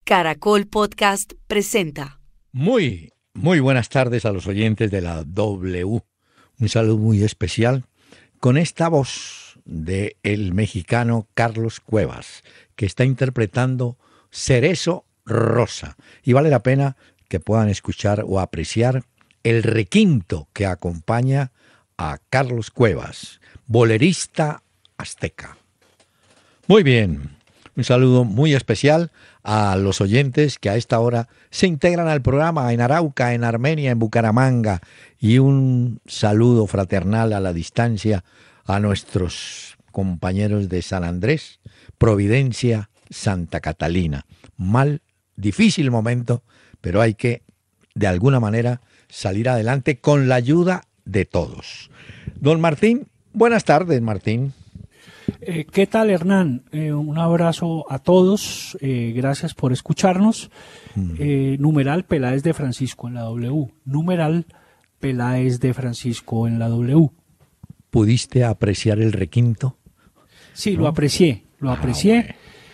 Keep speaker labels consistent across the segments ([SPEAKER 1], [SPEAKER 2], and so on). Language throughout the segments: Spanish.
[SPEAKER 1] Caracol Podcast presenta.
[SPEAKER 2] Muy buenas tardes a los oyentes de la W. Un saludo muy especial con esta voz de el mexicano Carlos Cuevas, que está interpretando Cerezo Rosa. Y vale la pena que puedan escuchar o apreciar el requinto que acompaña a Carlos Cuevas, bolerista azteca. Muy bien, un saludo muy especial a los oyentes que a esta hora se integran al programa en Arauca, en Armenia, en Bucaramanga, y un saludo fraternal a la distancia a nuestros compañeros de San Andrés, Providencia, Santa Catalina. Difícil momento, pero hay que, de alguna manera, salir adelante con la ayuda de todos. Don Martín, buenas tardes, Martín.
[SPEAKER 3] ¿Qué tal, Hernán? Un abrazo a todos, gracias por escucharnos. Numeral Peláez de Francisco en la W. Numeral Peláez de Francisco en la W.
[SPEAKER 2] ¿Pudiste apreciar el requinto?
[SPEAKER 3] Sí, ¿no? Lo aprecié. Bueno.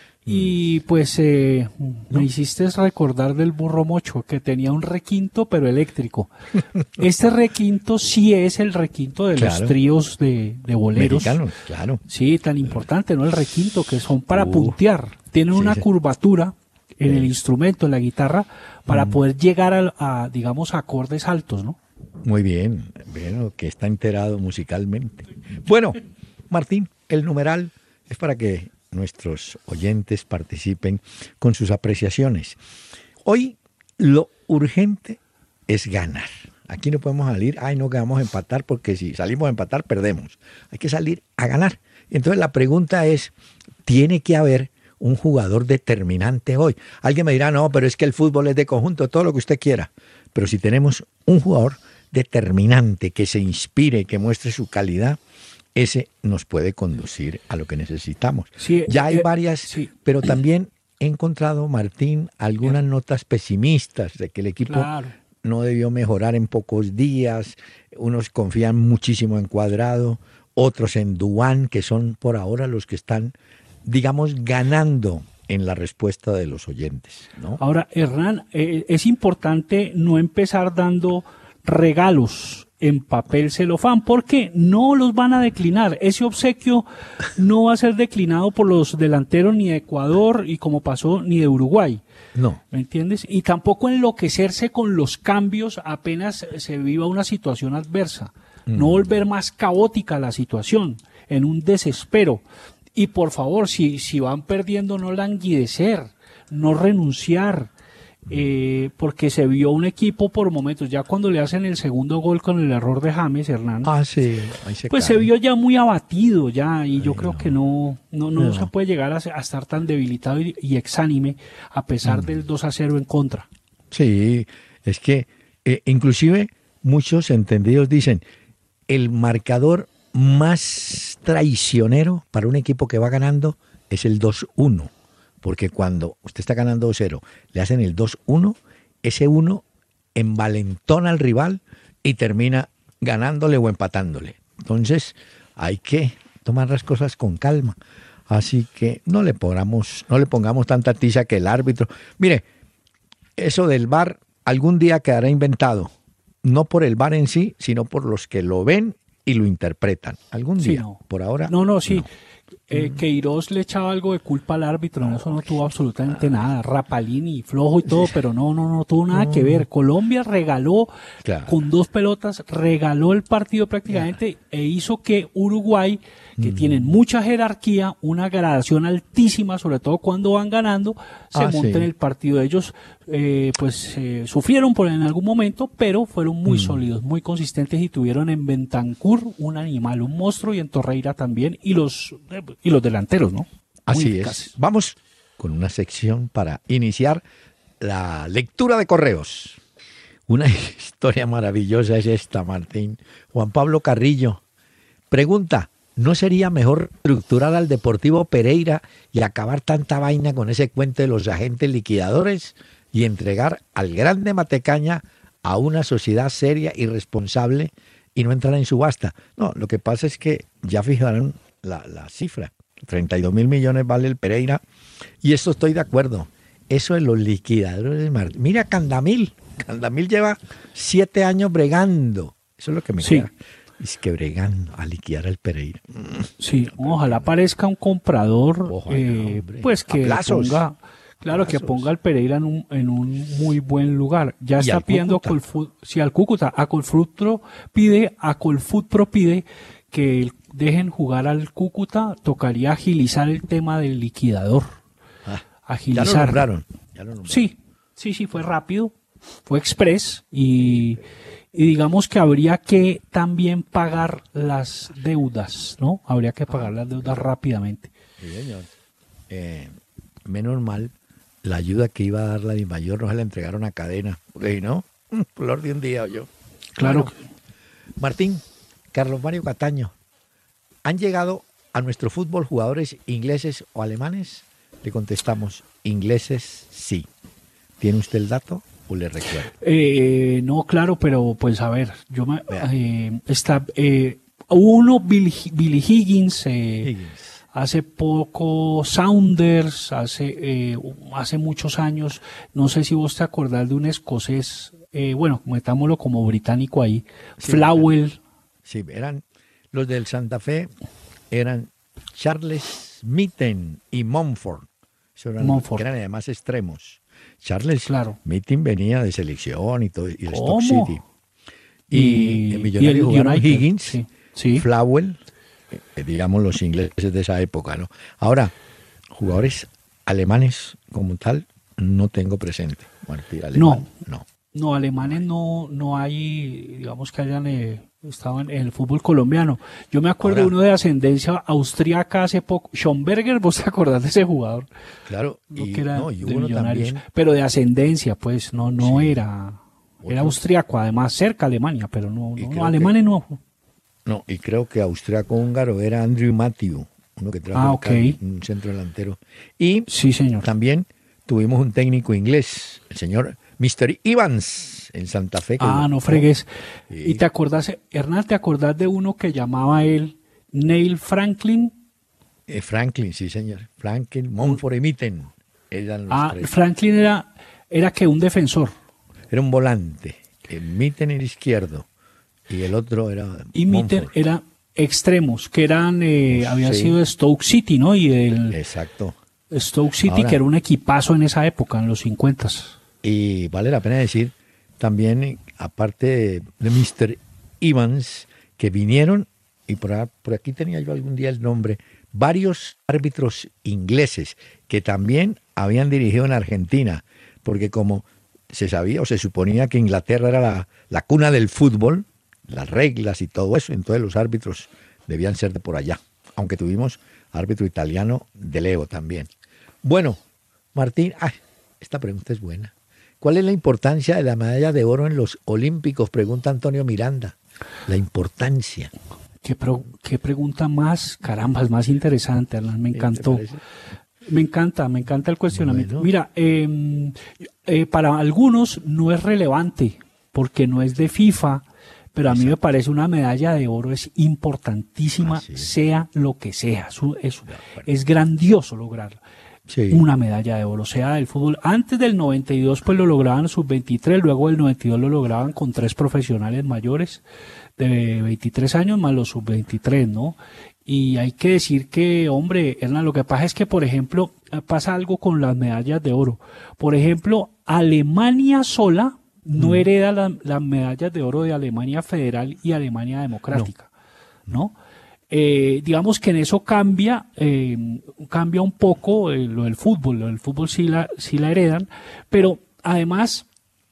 [SPEAKER 3] Y pues me hiciste recordar del burro mocho, que tenía un requinto pero eléctrico. Este requinto sí es el requinto de los tríos de boleros.
[SPEAKER 2] Mexicanos, claro.
[SPEAKER 3] Sí, tan importante, ¿no? El requinto, que son para puntear. Tienen una curvatura en el instrumento, en la guitarra, para poder llegar a, digamos, acordes altos, ¿no?
[SPEAKER 2] Muy bien, bueno, que está enterado musicalmente. Bueno, Martín, el numeral es para que nuestros oyentes participen con sus apreciaciones. Hoy lo urgente es ganar. Aquí no podemos salir, no que vamos a empatar, porque si salimos a empatar perdemos. Hay que salir a ganar. Entonces la pregunta es, ¿tiene que haber un jugador determinante hoy? Alguien me dirá, no, pero es que el fútbol es de conjunto, todo lo que usted quiera. Pero si tenemos un jugador determinante que se inspire, que muestre su calidad, ese nos puede conducir a lo que necesitamos.
[SPEAKER 3] Sí,
[SPEAKER 2] ya hay varias, pero también he encontrado, Martín, algunas notas pesimistas de que el equipo no debió mejorar en pocos días. Unos confían muchísimo en Cuadrado, otros en Duván, que son por ahora los que están, digamos, ganando en la respuesta de los oyentes, ¿no?
[SPEAKER 3] Ahora, Hernán, es importante no empezar dando regalos en papel celofán, porque no los van a declinar. Ese obsequio no va a ser declinado por los delanteros ni de Ecuador, y como pasó, ni de Uruguay.
[SPEAKER 2] No.
[SPEAKER 3] ¿Me entiendes? Y tampoco enloquecerse con los cambios apenas se viva una situación adversa. No volver más caótica la situación, en un desespero. Y por favor, si van perdiendo, no languidecer, no renunciar. Porque se vio un equipo por momentos, ya cuando le hacen el segundo gol con el error de James, Hernán,
[SPEAKER 2] sí,
[SPEAKER 3] pues se vio ya muy abatido ya, y yo creo que no se puede llegar a estar tan debilitado y exánime a pesar del 2-0 en contra.
[SPEAKER 2] Sí, es que inclusive muchos entendidos dicen, el marcador más traicionero para un equipo que va ganando es el 2-1. Porque cuando usted está ganando 2-0, le hacen el 2-1, ese 1 envalentona al rival y termina ganándole o empatándole. Entonces hay que tomar las cosas con calma. Así que no le pongamos tanta tiza que el árbitro. Mire, eso del VAR algún día quedará inventado. No por el VAR en sí, sino por los que lo ven y lo interpretan. Algún día, por ahora.
[SPEAKER 3] Sí. No. Queiroz le echaba algo de culpa al árbitro, eso no tuvo absolutamente nada. Rapalini, flojo y todo, pero no tuvo nada que ver. Colombia regaló, con 2 pelotas, regaló el partido prácticamente, e hizo que Uruguay, que tienen mucha jerarquía, una gradación altísima, sobre todo cuando van ganando, se monten en el partido. Ellos sufrieron en algún momento, pero fueron muy sólidos, muy consistentes, y tuvieron en Bentancur un animal, un monstruo, y en Torreira también, y los delanteros, ¿no?
[SPEAKER 2] Así es. Vamos con una sección para iniciar la lectura de correos. Una historia maravillosa es esta, Martín. Juan Pablo Carrillo pregunta, ¿no sería mejor estructurar al Deportivo Pereira y acabar tanta vaina con ese cuento de los agentes liquidadores y entregar al Grande Matecaña a una sociedad seria y responsable y no entrar en subasta? No, lo que pasa es que ya fijaron la cifra. 32.000 millones vale el Pereira, y esto estoy de acuerdo. eso de los liquidadores, mira Candamil lleva 7 años bregando, eso es lo que me queda. Es que bregando a liquidar al Pereira.
[SPEAKER 3] Sí, ojalá aparezca un comprador, pues que ponga, claro, que ponga al Pereira en un muy buen lugar. Ya está pidiendo al Cúcuta, a Colfutro pide que dejen jugar al Cúcuta, tocaría agilizar el tema del liquidador. Agilizar.
[SPEAKER 2] Ya lo nombraron.
[SPEAKER 3] Sí, fue rápido, fue express y digamos que habría que también pagar las deudas, ¿no? Habría que pagar las deudas rápidamente.
[SPEAKER 2] Sí, señor. Menos mal, la ayuda que iba a dar la DIMAYOR no se la entregaron a Cadena, porque si no, flor de un día yo.
[SPEAKER 3] Claro.
[SPEAKER 2] Bueno, Martín, Carlos Mario Cataño, ¿han llegado a nuestro fútbol jugadores ingleses o alemanes? Le contestamos, ingleses sí. ¿Tiene usted el dato? Le recuerdo.
[SPEAKER 3] No, claro, pero pues a ver, está uno, Billy Higgins, hace poco Saunders, hace muchos años, no sé si vos te acordás de un escocés, bueno, metámoslo como británico ahí, sí, Flowell.
[SPEAKER 2] Sí, eran los del Santa Fe, eran Charles Mitten y Montfort, eran además extremos. Charles Mitten venía de selección y todo, y el Stoke City. Y el Millonario jugaron United, Higgins, Flowell, digamos los ingleses de esa época, ¿no? Ahora, jugadores alemanes como tal, no tengo presente. Martín, alemán,
[SPEAKER 3] no, alemanes no hay, digamos que hayan estado en el fútbol colombiano. Yo me acuerdo de uno de ascendencia austríaca hace poco, Schomberger, ¿vos te acordás de ese jugador?
[SPEAKER 2] Claro,
[SPEAKER 3] y uno también. Pero de ascendencia, pues, no era austriaco, además cerca de Alemania, pero no alemanes no.
[SPEAKER 2] No, y creo que austriaco-húngaro era Andrew Matthew, uno que trajo un centro delantero. Y
[SPEAKER 3] sí, señor.
[SPEAKER 2] También tuvimos un técnico inglés, el señor Mr. Evans, en Santa Fe.
[SPEAKER 3] No fregues. Sí. ¿Y te acordás, Hernán, de uno que llamaba él Neil Franklin?
[SPEAKER 2] Franklin, sí, señor. Franklin, Montfort y Mitten. Eran los tres.
[SPEAKER 3] Franklin era que un defensor.
[SPEAKER 2] Era un volante. Mitten era izquierdo. Y el otro era.
[SPEAKER 3] Y Mitten era extremos, que eran, había sido de Stoke City, ¿no?
[SPEAKER 2] Exacto.
[SPEAKER 3] Stoke City, que era un equipazo en esa época, en los 50s.
[SPEAKER 2] Y vale la pena decir también, aparte de Mr. Evans, que vinieron, y por aquí tenía yo algún día el nombre, varios árbitros ingleses que también habían dirigido en Argentina, porque como se sabía o se suponía que Inglaterra era la cuna del fútbol, las reglas y todo eso, entonces los árbitros debían ser de por allá, aunque tuvimos árbitro italiano de Leo también. Bueno, Martín, esta pregunta es buena. ¿Cuál es la importancia de la medalla de oro en los Olímpicos? Pregunta Antonio Miranda. La importancia.
[SPEAKER 3] ¿Qué pregunta más? Caramba, es más interesante, Hernán, me encantó. Me encanta el cuestionamiento. Bueno. Mira, para algunos no es relevante porque no es de FIFA, pero a mí me parece una medalla de oro es importantísima, sea lo que sea. Es grandioso lograrla. Sí. Una medalla de oro, sea del fútbol. Antes del 92 pues lo lograban sub-23, luego del 92 lo lograban con 3 profesionales mayores de 23 años más los sub-23, ¿no? Y hay que decir que, hombre, Hernán, lo que pasa es que, por ejemplo, pasa algo con las medallas de oro. Por ejemplo, Alemania sola no hereda las medallas de oro de Alemania Federal y Alemania Democrática, ¿no? Digamos que en eso cambia un poco lo del fútbol. Lo del fútbol sí la heredan, pero además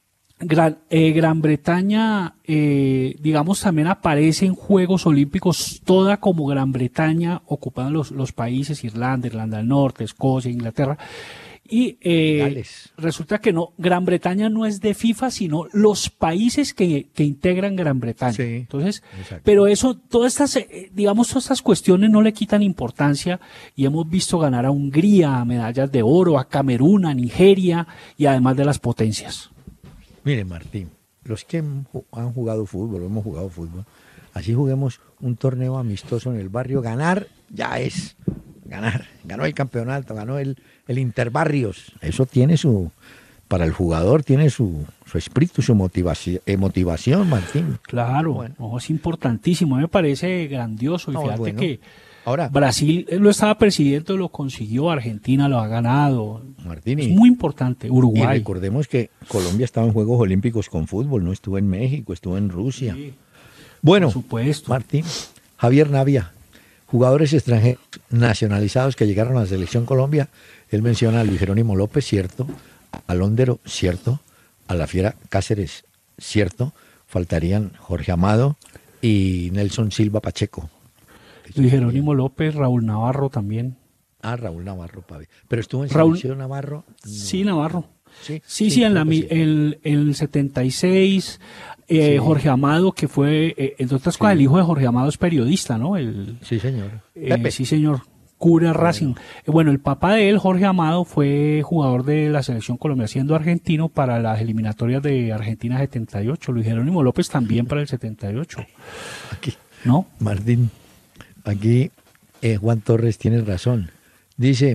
[SPEAKER 3] Gran Bretaña, digamos, también aparece en Juegos Olímpicos toda como Gran Bretaña, ocupando los países, Irlanda del Norte, Escocia, Inglaterra. Y resulta que no, Gran Bretaña no es de FIFA, sino los países que integran Gran Bretaña. Sí, entonces, exacto. Pero eso, todas estas cuestiones no le quitan importancia y hemos visto ganar a Hungría medallas de oro, a Camerún, a Nigeria y además de las potencias.
[SPEAKER 2] Mire, Martín, los que han jugado fútbol, hemos jugado fútbol, así juguemos un torneo amistoso en el barrio, ganar ya es ganó el campeonato, ganó el Interbarrios. Eso tiene para el jugador tiene su espíritu, su motivación, Martín.
[SPEAKER 3] Claro, bueno. No, es importantísimo, me parece grandioso. Y no, fíjate que
[SPEAKER 2] ahora,
[SPEAKER 3] Brasil lo estaba persiguiendo, lo consiguió, Argentina lo ha ganado.
[SPEAKER 2] Martín,
[SPEAKER 3] es muy importante, Uruguay.
[SPEAKER 2] Y recordemos que Colombia estaba en Juegos Olímpicos con fútbol, no estuvo en México, estuvo en Rusia. Sí, bueno,
[SPEAKER 3] por supuesto.
[SPEAKER 2] Martín, Javier Navia, jugadores extranjeros nacionalizados que llegaron a la selección Colombia, él menciona a Luis Jerónimo López, cierto, a Londero, cierto, a la Fiera Cáceres, cierto, faltarían Jorge Amado y Nelson Silva Pacheco.
[SPEAKER 3] Luis Jerónimo López, Raúl Navarro también.
[SPEAKER 2] Ah, Raúl Navarro, Pavi. Pero estuvo en selección Navarro. No.
[SPEAKER 3] Sí, Navarro. Sí, en el 76, sí. Jorge Amado, que fue, entre otras cosas, el hijo de Jorge Amado es periodista, ¿no?
[SPEAKER 2] Sí, señor.
[SPEAKER 3] Sí, señor. Cura Racing. Bueno, el papá de él, Jorge Amado, fue jugador de la selección colombiana, siendo argentino para las eliminatorias de Argentina 78. Luis Jerónimo López también para el 78.
[SPEAKER 2] Aquí,
[SPEAKER 3] ¿no?
[SPEAKER 2] Martín, aquí Juan Torres tiene razón. Dice,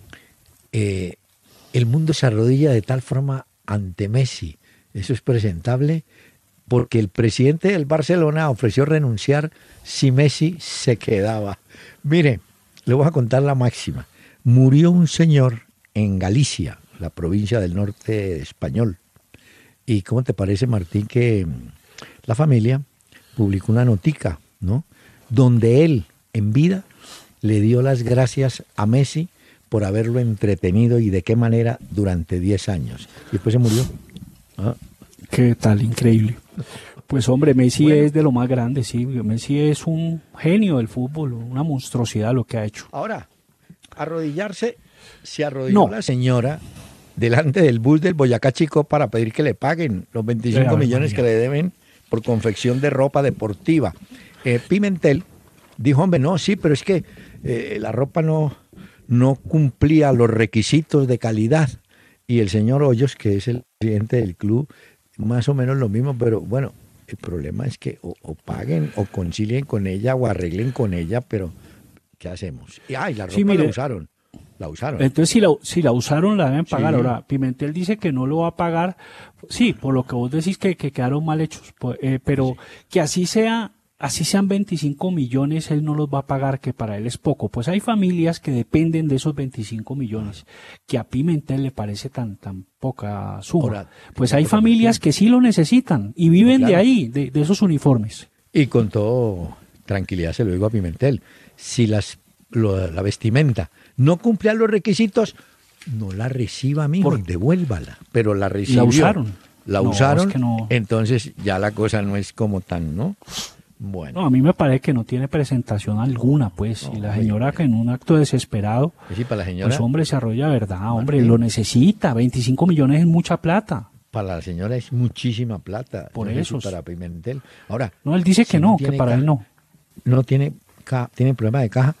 [SPEAKER 2] el mundo se arrodilla de tal forma ante Messi. Eso es presentable porque el presidente del Barcelona ofreció renunciar si Messi se quedaba. Mire, le voy a contar la máxima. Murió un señor en Galicia, la provincia del norte español. ¿Y cómo te parece, Martín, que la familia publicó una notica, ¿no? Donde él, en vida, le dio las gracias a Messi por haberlo entretenido y de qué manera durante 10 años. Y después se murió. ¿Ah?
[SPEAKER 3] ¿Qué tal? Increíble. Pues hombre, Messi es de lo más grande, sí. Messi es un genio del fútbol, una monstruosidad lo que ha hecho.
[SPEAKER 2] Ahora, arrodillarse, se arrodilló la señora delante del bus del Boyacá Chico para pedir que le paguen los 25 millones que le deben por confección de ropa deportiva. Pimentel dijo, hombre, no, sí, pero es que la ropa no cumplía los requisitos de calidad. Y el señor Hoyos, que es el presidente del club, más o menos lo mismo, pero bueno, el problema es que o paguen o concilien con ella o arreglen con ella, pero ¿qué hacemos? Y la ropa la usaron. La usaron.
[SPEAKER 3] Entonces, si la usaron, la deben pagar. Sí. Ahora, Pimentel dice que no lo va a pagar. Sí, por lo que vos decís que quedaron mal hechos. Pero sí. Que así sean 25 millones, él no los va a pagar, que para él es poco. Pues hay familias que dependen de esos 25 millones, que a Pimentel le parece tan poca suma. Ahora, pues hay familias que sí lo necesitan y viven de ahí, de esos uniformes.
[SPEAKER 2] Y con todo tranquilidad se lo digo a Pimentel, si la vestimenta no cumplía los requisitos, no la reciba, amigo, devuélvala. Pero la recibió. La usaron, es que no. Entonces ya la cosa no es como tan, ¿no? Bueno.
[SPEAKER 3] No, a mí me parece que no tiene presentación alguna, pues. No, y la señora que en un acto desesperado,
[SPEAKER 2] sí, para la señora,
[SPEAKER 3] pues hombre, se arrolla, ¿verdad? Hombre, lo necesita. 25 millones es mucha plata.
[SPEAKER 2] Para la señora es muchísima plata.
[SPEAKER 3] Por eso.
[SPEAKER 2] Para Pimentel. Ahora.
[SPEAKER 3] No, él dice que no, que para él no.
[SPEAKER 2] No tiene problema de caja.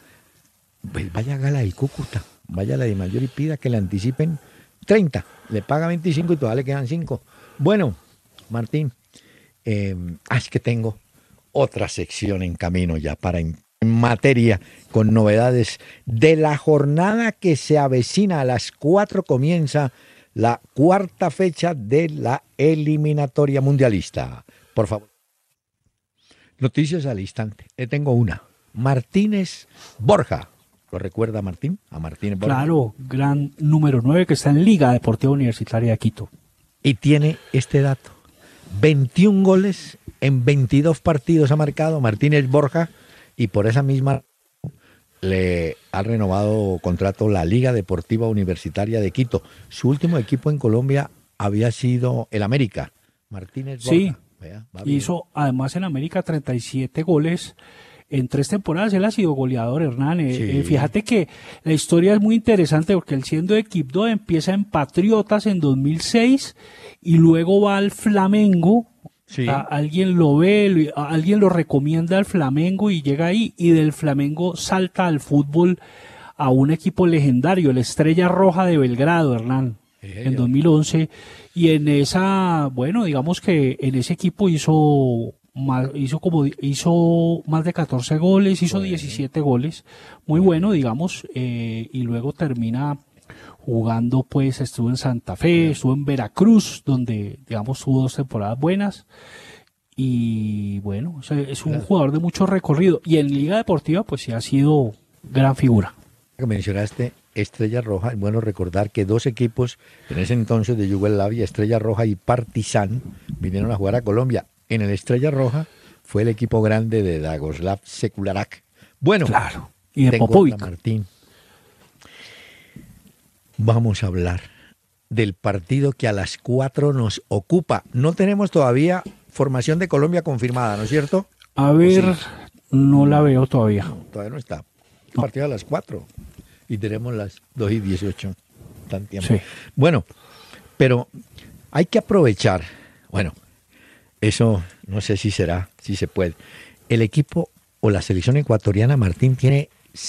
[SPEAKER 2] Pues vaya a Gala del Cúcuta, vaya a la de Mayor y pida que le anticipen 30. Le paga 25 y todavía le quedan 5. Bueno, Martín, es que tengo otra sección en camino ya para en materia con novedades de la jornada que se avecina. A las 4 comienza la 4ª fecha de la eliminatoria mundialista. Por favor. Noticias al instante. Tengo una. Martínez Borja. ¿Lo recuerda Martín? A Martínez Borja.
[SPEAKER 3] Claro, gran número 9 que está en Liga Deportiva Universitaria de Quito.
[SPEAKER 2] Y tiene este dato. 21 goles en 22 partidos ha marcado Martínez Borja y por esa misma le ha renovado contrato la Liga Deportiva Universitaria de Quito. Su último equipo en Colombia había sido el América. Martínez Borja.
[SPEAKER 3] Sí, hizo además en América 37 goles en 3 temporadas. Él ha sido goleador, Hernán. Sí. Fíjate que la historia es muy interesante porque él, siendo de Quibdó, empieza en Patriotas en 2006 y luego va al Flamengo. Sí. Alguien lo ve, alguien lo recomienda al Flamengo y llega ahí, y del Flamengo salta al fútbol a un equipo legendario, el Estrella Roja de Belgrado, Hernán, en 2011, y en esa, bueno, digamos que en ese equipo hizo hizo más de 14 goles, hizo 17 goles, muy bueno, digamos, y luego termina jugando, pues estuvo en Santa Fe, estuvo en Veracruz, donde, digamos, tuvo 2 temporadas buenas. Y bueno, o sea, es un jugador de mucho recorrido. Y en Liga Deportiva, pues sí ha sido gran figura.
[SPEAKER 2] Mencionaste Estrella Roja. Es bueno recordar que 2 equipos en ese entonces de Yugoslavia, Estrella Roja y Partizan, vinieron a jugar a Colombia. En el Estrella Roja fue el equipo grande de Dagoslav Sekularak. Bueno,
[SPEAKER 3] claro. Y de Popovic.
[SPEAKER 2] Martín, vamos a hablar del partido que a las 4 nos ocupa. No tenemos todavía formación de Colombia confirmada, ¿no es cierto?
[SPEAKER 3] A ver, sí. No la veo todavía.
[SPEAKER 2] No, todavía no está. Partido a las 4 y tenemos las 2:18. Tan tiempo. Sí. Bueno, pero hay que aprovechar. Bueno, eso no sé si será, si se puede. El equipo o la selección ecuatoriana, Martín, tiene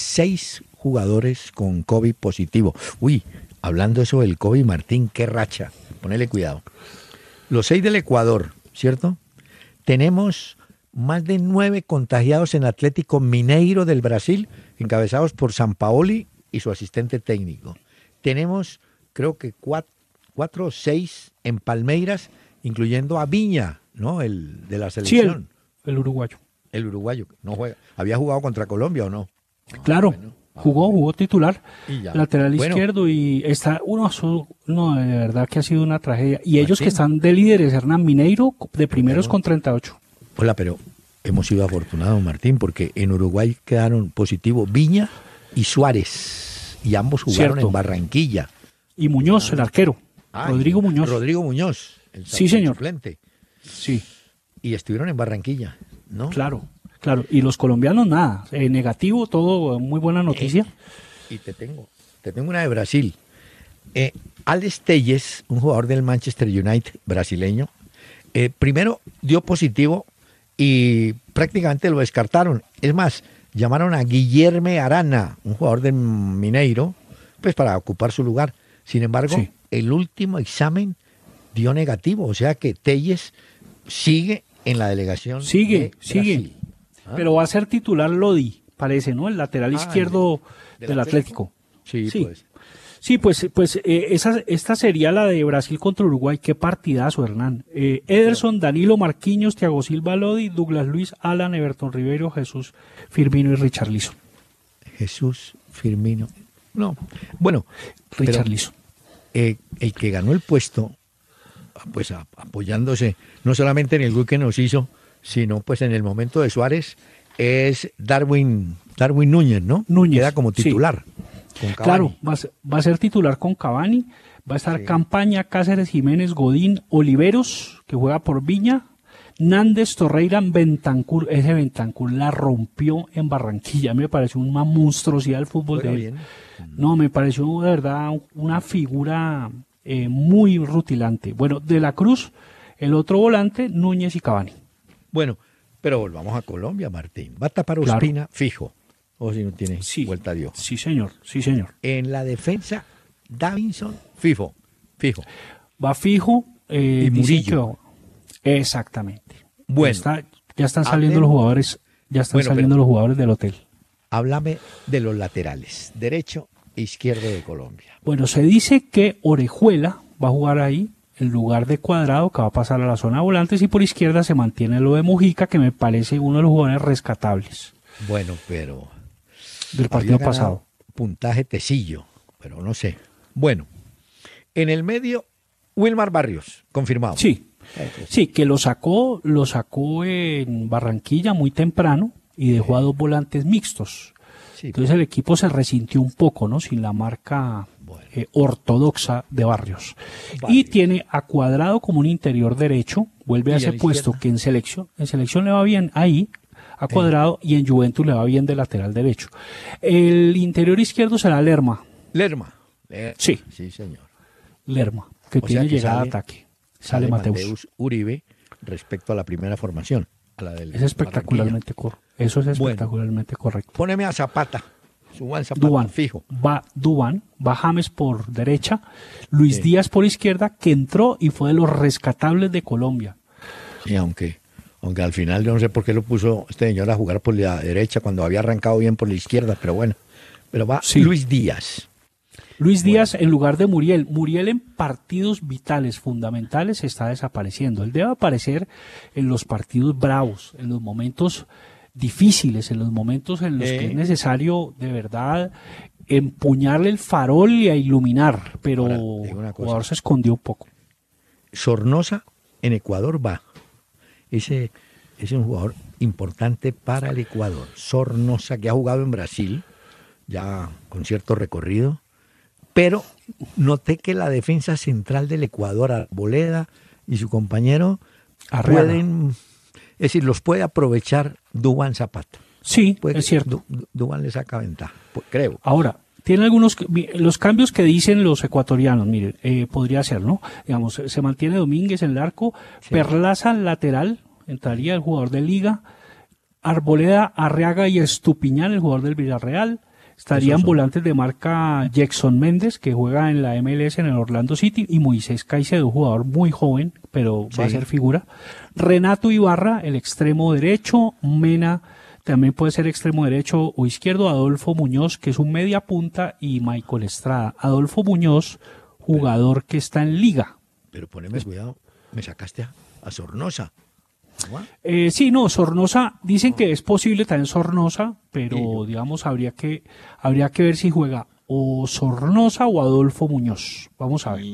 [SPEAKER 2] 6 jugadores con COVID positivo. Uy, hablando eso del COVID, Martín, qué racha. Ponele cuidado. Los 6 del Ecuador, ¿cierto? Tenemos más de 9 contagiados en Atlético Mineiro del Brasil, encabezados por Sampaoli y su asistente técnico. Tenemos, creo que 4 o 6 en Palmeiras, incluyendo a Viña, ¿no? El de la selección.
[SPEAKER 3] Sí, el uruguayo.
[SPEAKER 2] El uruguayo, no juega. ¿Había jugado contra Colombia o no?
[SPEAKER 3] Claro. Bueno. Jugó titular, lateral izquierdo, y está no, de verdad que ha sido una tragedia. Y ellos que están de líderes, Hernán, Mineiro, de primeros con 38.
[SPEAKER 2] Hola, pero hemos sido afortunados, Martín, porque en Uruguay quedaron positivos Viña y Suárez, y ambos jugaron en Barranquilla.
[SPEAKER 3] Y Muñoz, el arquero, Rodrigo Muñoz.
[SPEAKER 2] Rodrigo Muñoz, el
[SPEAKER 3] señor.
[SPEAKER 2] Suplente.
[SPEAKER 3] Sí.
[SPEAKER 2] Y estuvieron en Barranquilla, ¿no?
[SPEAKER 3] Claro, y los colombianos nada, negativo, todo, muy buena noticia.
[SPEAKER 2] Y te tengo una de Brasil. Alex Telles, un jugador del Manchester United brasileño, primero dio positivo y prácticamente lo descartaron. Es más, llamaron a Guilherme Arana, un jugador del Mineiro, pues para ocupar su lugar. Sin embargo, el último examen dio negativo, o sea que Telles sigue en la delegación.
[SPEAKER 3] Sigue. Pero va a ser titular Lodi, parece, ¿no? El lateral izquierdo del Atlético.
[SPEAKER 2] Sí, pues.
[SPEAKER 3] Sí, pues esta sería la de Brasil contra Uruguay. Qué partidazo, Hernán. Ederson, Danilo, Marquinhos, Thiago Silva, Lodi, Douglas Luiz, Alan, Everton Ribeiro, Jesús, Firmino y Richarlison.
[SPEAKER 2] Jesús, Firmino. No, bueno.
[SPEAKER 3] Richarlison.
[SPEAKER 2] El que ganó el puesto, pues apoyándose no solamente en el gol que nos hizo, sino pues en el momento de Suárez, es Darwin Núñez, ¿no?
[SPEAKER 3] Núñez.
[SPEAKER 2] Queda como titular.
[SPEAKER 3] Sí. Claro, va a ser titular con Cavani, va a estar Campaña, Cáceres, Jiménez, Godín, Oliveros, que juega por Viña, Nández, Torreira, Bentancur. Ese Bentancur la rompió en Barranquilla, me pareció una monstruosidad el fútbol de él. Bien. No, me pareció de verdad una figura muy rutilante. Bueno, de la Cruz, el otro volante, Núñez y Cavani.
[SPEAKER 2] Bueno, pero volvamos a Colombia, Martín. Va a tapar Ospina, fijo. O si no tiene vuelta a Dios.
[SPEAKER 3] Sí, señor.
[SPEAKER 2] En la defensa, Davinson, fijo.
[SPEAKER 3] Va fijo.
[SPEAKER 2] Y Murillo.
[SPEAKER 3] Exactamente.
[SPEAKER 2] Bueno.
[SPEAKER 3] Ya están saliendo los jugadores. Los jugadores del hotel.
[SPEAKER 2] Háblame de los laterales, derecho e izquierdo de Colombia.
[SPEAKER 3] Bueno, se dice que Orejuela va a jugar ahí en lugar de Cuadrado, que va a pasar a la zona de volantes, y por izquierda se mantiene lo de Mojica, que me parece uno de los jugadores rescatables.
[SPEAKER 2] Bueno, pero
[SPEAKER 3] del partido pasado.
[SPEAKER 2] Puntaje Tecillo, pero no sé. Bueno, en el medio, Wilmar Barrios, confirmado.
[SPEAKER 3] Sí, que lo sacó en Barranquilla muy temprano y dejó a 2 volantes mixtos. Sí, entonces el equipo se resintió un poco, ¿no? Sin la marca ortodoxa de Barrios. Y tiene a Cuadrado como un interior derecho, vuelve a ese puesto que en selección le va bien ahí, a Cuadrado, y en Juventus le va bien de lateral derecho. El interior izquierdo será Lerma. Sí,
[SPEAKER 2] señor.
[SPEAKER 3] Lerma, que tiene llegada a ataque. Sale Mateus
[SPEAKER 2] Uribe respecto a la primera formación. A la del
[SPEAKER 3] es espectacularmente correcto. Eso es espectacularmente correcto.
[SPEAKER 2] Póneme a Zapata. Duván Zapata, fijo.
[SPEAKER 3] Va James por derecha, Luis Díaz por izquierda, que entró y fue de los rescatables de Colombia.
[SPEAKER 2] Sí, aunque Aunque al final yo no sé por qué lo puso este señor a jugar por la derecha cuando había arrancado bien por la izquierda, pero bueno. Pero va sí. Luis Díaz.
[SPEAKER 3] Luis Díaz en lugar de Muriel. Muriel en partidos vitales, fundamentales, está desapareciendo. Él debe aparecer en los partidos bravos, en los momentos difíciles, en los momentos en los que es necesario de verdad empuñarle el farol y a iluminar, pero el jugador se escondió un poco.
[SPEAKER 2] Sornosa en Ecuador va. Ese es un jugador importante para el Ecuador. Sornosa, que ha jugado en Brasil, ya con cierto recorrido, pero noté que la defensa central del Ecuador, Arboleda y su compañero, pueden, es decir, los puede aprovechar Duván Zapata.
[SPEAKER 3] Sí, es cierto.
[SPEAKER 2] Duván le saca ventaja, creo.
[SPEAKER 3] Ahora, tiene los cambios que dicen los ecuatorianos, miren, podría ser, ¿no? Digamos, se mantiene Domínguez en el arco, sí. Perlaza lateral, entraría el jugador de Liga, Arboleda, Arriaga y Estupiñán, el jugador del Villarreal. Estarían volantes de marca Jackson Méndez, que juega en la MLS en el Orlando City, y Moisés Caicedo, jugador muy joven, pero va a ser figura. Renato Ibarra, el extremo derecho. Mena también puede ser extremo derecho o izquierdo. Adolfo Muñoz, que es un media punta, y Michael Estrada. Adolfo Muñoz, jugador que está en Liga.
[SPEAKER 2] Pero poneme cuidado, me sacaste a Sornosa.
[SPEAKER 3] Sí, no, Sornosa, dicen que es posible también Sornosa, pero digamos habría que ver si juega o Sornosa o Adolfo Muñoz. Vamos a ver.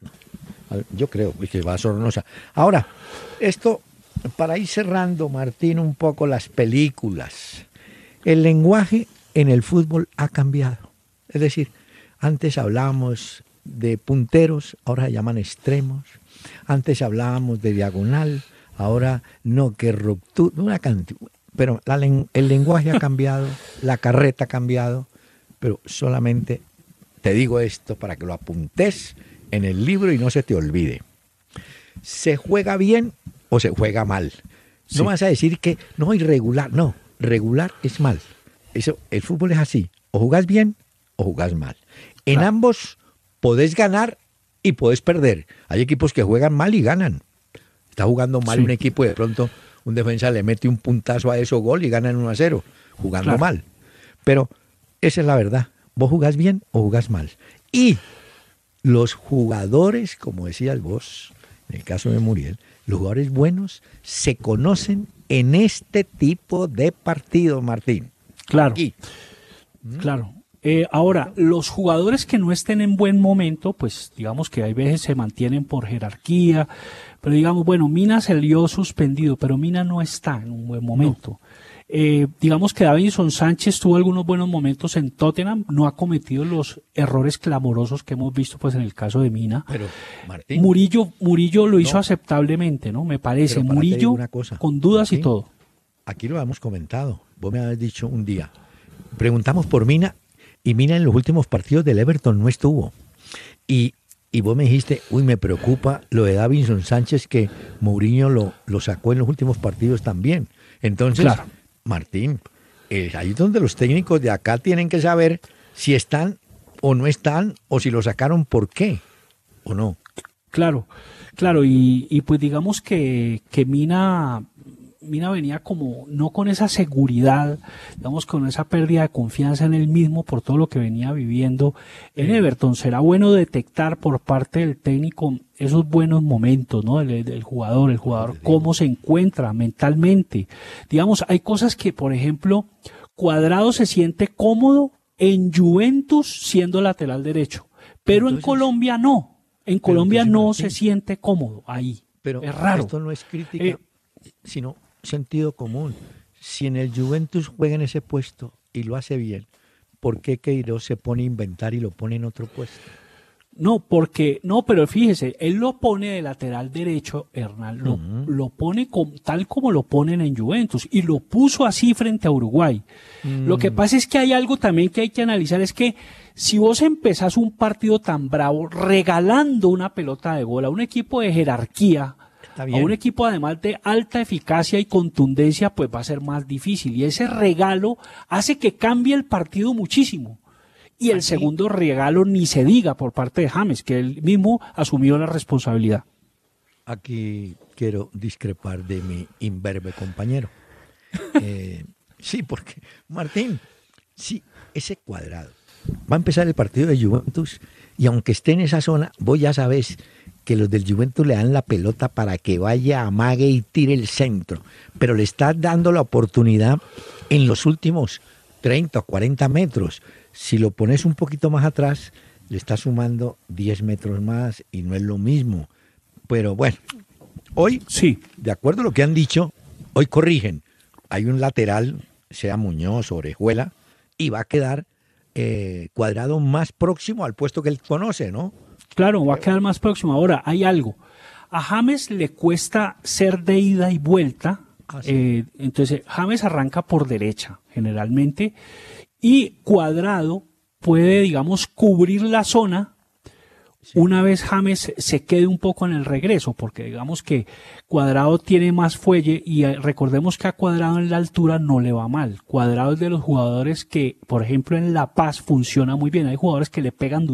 [SPEAKER 2] Yo creo que va a Sornosa. Ahora, esto, para ir cerrando, Martín, un poco las películas. El lenguaje en el fútbol ha cambiado. Es decir, antes hablábamos de punteros, ahora se llaman extremos. Antes hablábamos de diagonal, ahora no, que ruptura, una cantidad. Pero el lenguaje ha cambiado, la carreta ha cambiado, pero solamente te digo esto para que lo apuntes en el libro y no se te olvide. ¿Se juega bien o se juega mal? Sí. No vas a decir que no, irregular, no, regular es mal. Eso, el fútbol es así, o jugás bien o jugás mal. En ambos podés ganar y podés perder. Hay equipos que juegan mal y ganan. Está jugando mal un equipo y de pronto un defensa le mete un puntazo a eso gol y ganan 1-0, jugando mal. Pero esa es la verdad. Vos jugás bien o jugás mal. Y los jugadores, como decías vos, en el caso de Muriel, los jugadores buenos se conocen en este tipo de partidos, Martín.
[SPEAKER 3] Claro. Claro. Ahora, los jugadores que no estén en buen momento, pues digamos que hay veces se mantienen por jerarquía, pero digamos, bueno, Mina salió suspendido, pero Mina no está en un buen momento. No. Digamos que Davinson Sánchez tuvo algunos buenos momentos en Tottenham, no ha cometido los errores clamorosos que hemos visto pues en el caso de Mina.
[SPEAKER 2] Pero, Martín,
[SPEAKER 3] Murillo lo hizo aceptablemente, ¿no? Me parece, Murillo con dudas, Martín, y todo.
[SPEAKER 2] Aquí lo habíamos comentado, vos me habías dicho un día, preguntamos por Mina, y Mina en los últimos partidos del Everton no estuvo. Y vos me dijiste, me preocupa lo de Davinson Sánchez, que Mourinho lo sacó en los últimos partidos también. Entonces, Martín, ahí es donde los técnicos de acá tienen que saber si están o no están, o si lo sacaron por qué, o no.
[SPEAKER 3] Claro, y pues digamos que Mina venía como, no con esa seguridad, digamos con esa pérdida de confianza en él mismo por todo lo que venía viviendo en Everton. Será bueno detectar por parte del técnico esos buenos momentos, ¿no? El jugador, cómo se encuentra mentalmente. Digamos, hay cosas que, por ejemplo, Cuadrado se siente cómodo en Juventus siendo lateral derecho, pero entonces, en Colombia no. En Colombia no se siente cómodo ahí.
[SPEAKER 2] Pero
[SPEAKER 3] es raro.
[SPEAKER 2] Esto no es crítica, sino sentido común. Si en el Juventus juega en ese puesto y lo hace bien, ¿por qué Queiroz se pone a inventar y lo pone en otro puesto?
[SPEAKER 3] Pero fíjese, él lo pone de lateral derecho, Hernán, lo pone tal como lo ponen en Juventus, y lo puso así frente a Uruguay. Lo que pasa es que hay algo también que hay que analizar, es que si vos empezás un partido tan bravo regalando una pelota de gol a un equipo de jerarquía, a un equipo además de alta eficacia y contundencia, pues va a ser más difícil. Y ese regalo hace que cambie el partido muchísimo. Y el segundo regalo ni se diga por parte de James, que él mismo asumió la responsabilidad.
[SPEAKER 2] aquí quiero discrepar de mi imberbe compañero. Sí, porque, Martín, sí, ese Cuadrado. Va a empezar el partido de Juventus y aunque esté en esa zona, vos ya sabés que los del Juventus le dan la pelota para que vaya, amague y tire el centro, pero le estás dando la oportunidad en los últimos 30 o 40 metros. Si lo pones un poquito más atrás, le estás sumando 10 metros más y no es lo mismo. Pero bueno, hoy, sí, de acuerdo a lo que han dicho, hoy corrigen. Hay un lateral, sea Muñoz o Orejuela, y va a quedar Cuadrado más próximo al puesto que él conoce, ¿no?
[SPEAKER 3] Claro, va a quedar más próximo. Ahora, hay algo. A James le cuesta ser de ida y vuelta. Sí. Entonces, James arranca por derecha, generalmente, y Cuadrado puede, digamos, cubrir la zona una vez James se quede un poco en el regreso, porque digamos que Cuadrado tiene más fuelle y recordemos que a Cuadrado en la altura no le va mal. Cuadrado es de los jugadores que, por ejemplo, en La Paz funciona muy bien. Hay jugadores que les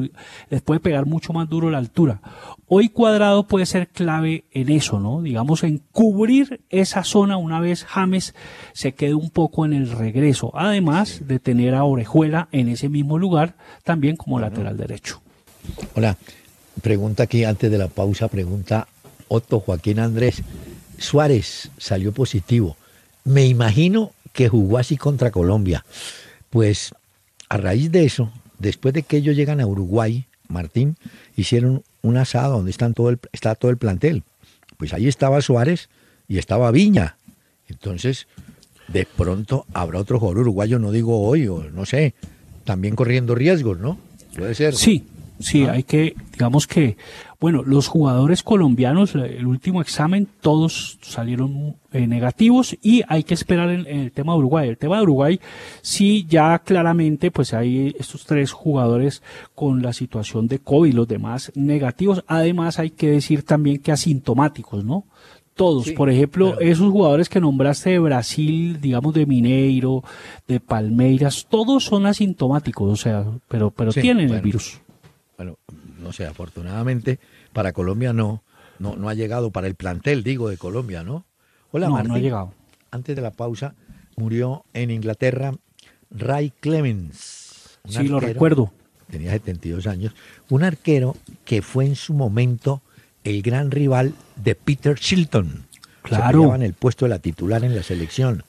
[SPEAKER 3] puede pegar mucho más duro la altura. Hoy Cuadrado puede ser clave en eso, ¿no? Digamos, en cubrir esa zona una vez James se quede un poco en el regreso. Además de tener a Orejuela en ese mismo lugar, también como lateral derecho.
[SPEAKER 2] Hola. Pregunta aquí antes de la pausa, pregunta Otto Joaquín Andrés. Suárez salió positivo. Me imagino que jugó así contra Colombia. Pues a raíz de eso, después de que ellos llegan a Uruguay, Martín, hicieron un asado donde está todo el plantel. Pues ahí estaba Suárez y estaba Viña. Entonces, de pronto habrá otro jugador uruguayo, no digo hoy, o no sé, también corriendo riesgos, ¿no? Puede ser.
[SPEAKER 3] Sí, hay que, digamos que, bueno, los jugadores colombianos, el último examen, todos salieron negativos y hay que esperar en el tema de Uruguay. El tema de Uruguay, sí, ya claramente, pues hay estos 3 jugadores con la situación de COVID, los demás negativos. Además, hay que decir también que asintomáticos, ¿no? Todos, sí, por ejemplo, claro. Esos jugadores que nombraste de Brasil, digamos de Mineiro, de Palmeiras, todos son asintomáticos, o sea, pero sí, tienen el virus.
[SPEAKER 2] Bueno, no sé, afortunadamente para Colombia no ha llegado, para el plantel, digo, de Colombia, ¿no? Hola,
[SPEAKER 3] no,
[SPEAKER 2] Martín.
[SPEAKER 3] No ha llegado.
[SPEAKER 2] Antes de la pausa, murió en Inglaterra Ray Clemens.
[SPEAKER 3] Sí, arquero, lo recuerdo.
[SPEAKER 2] Tenía 72 años. Un arquero que fue en su momento el gran rival de Peter Shilton.
[SPEAKER 3] Claro.
[SPEAKER 2] Se peleaba en el puesto de la titular en la selección.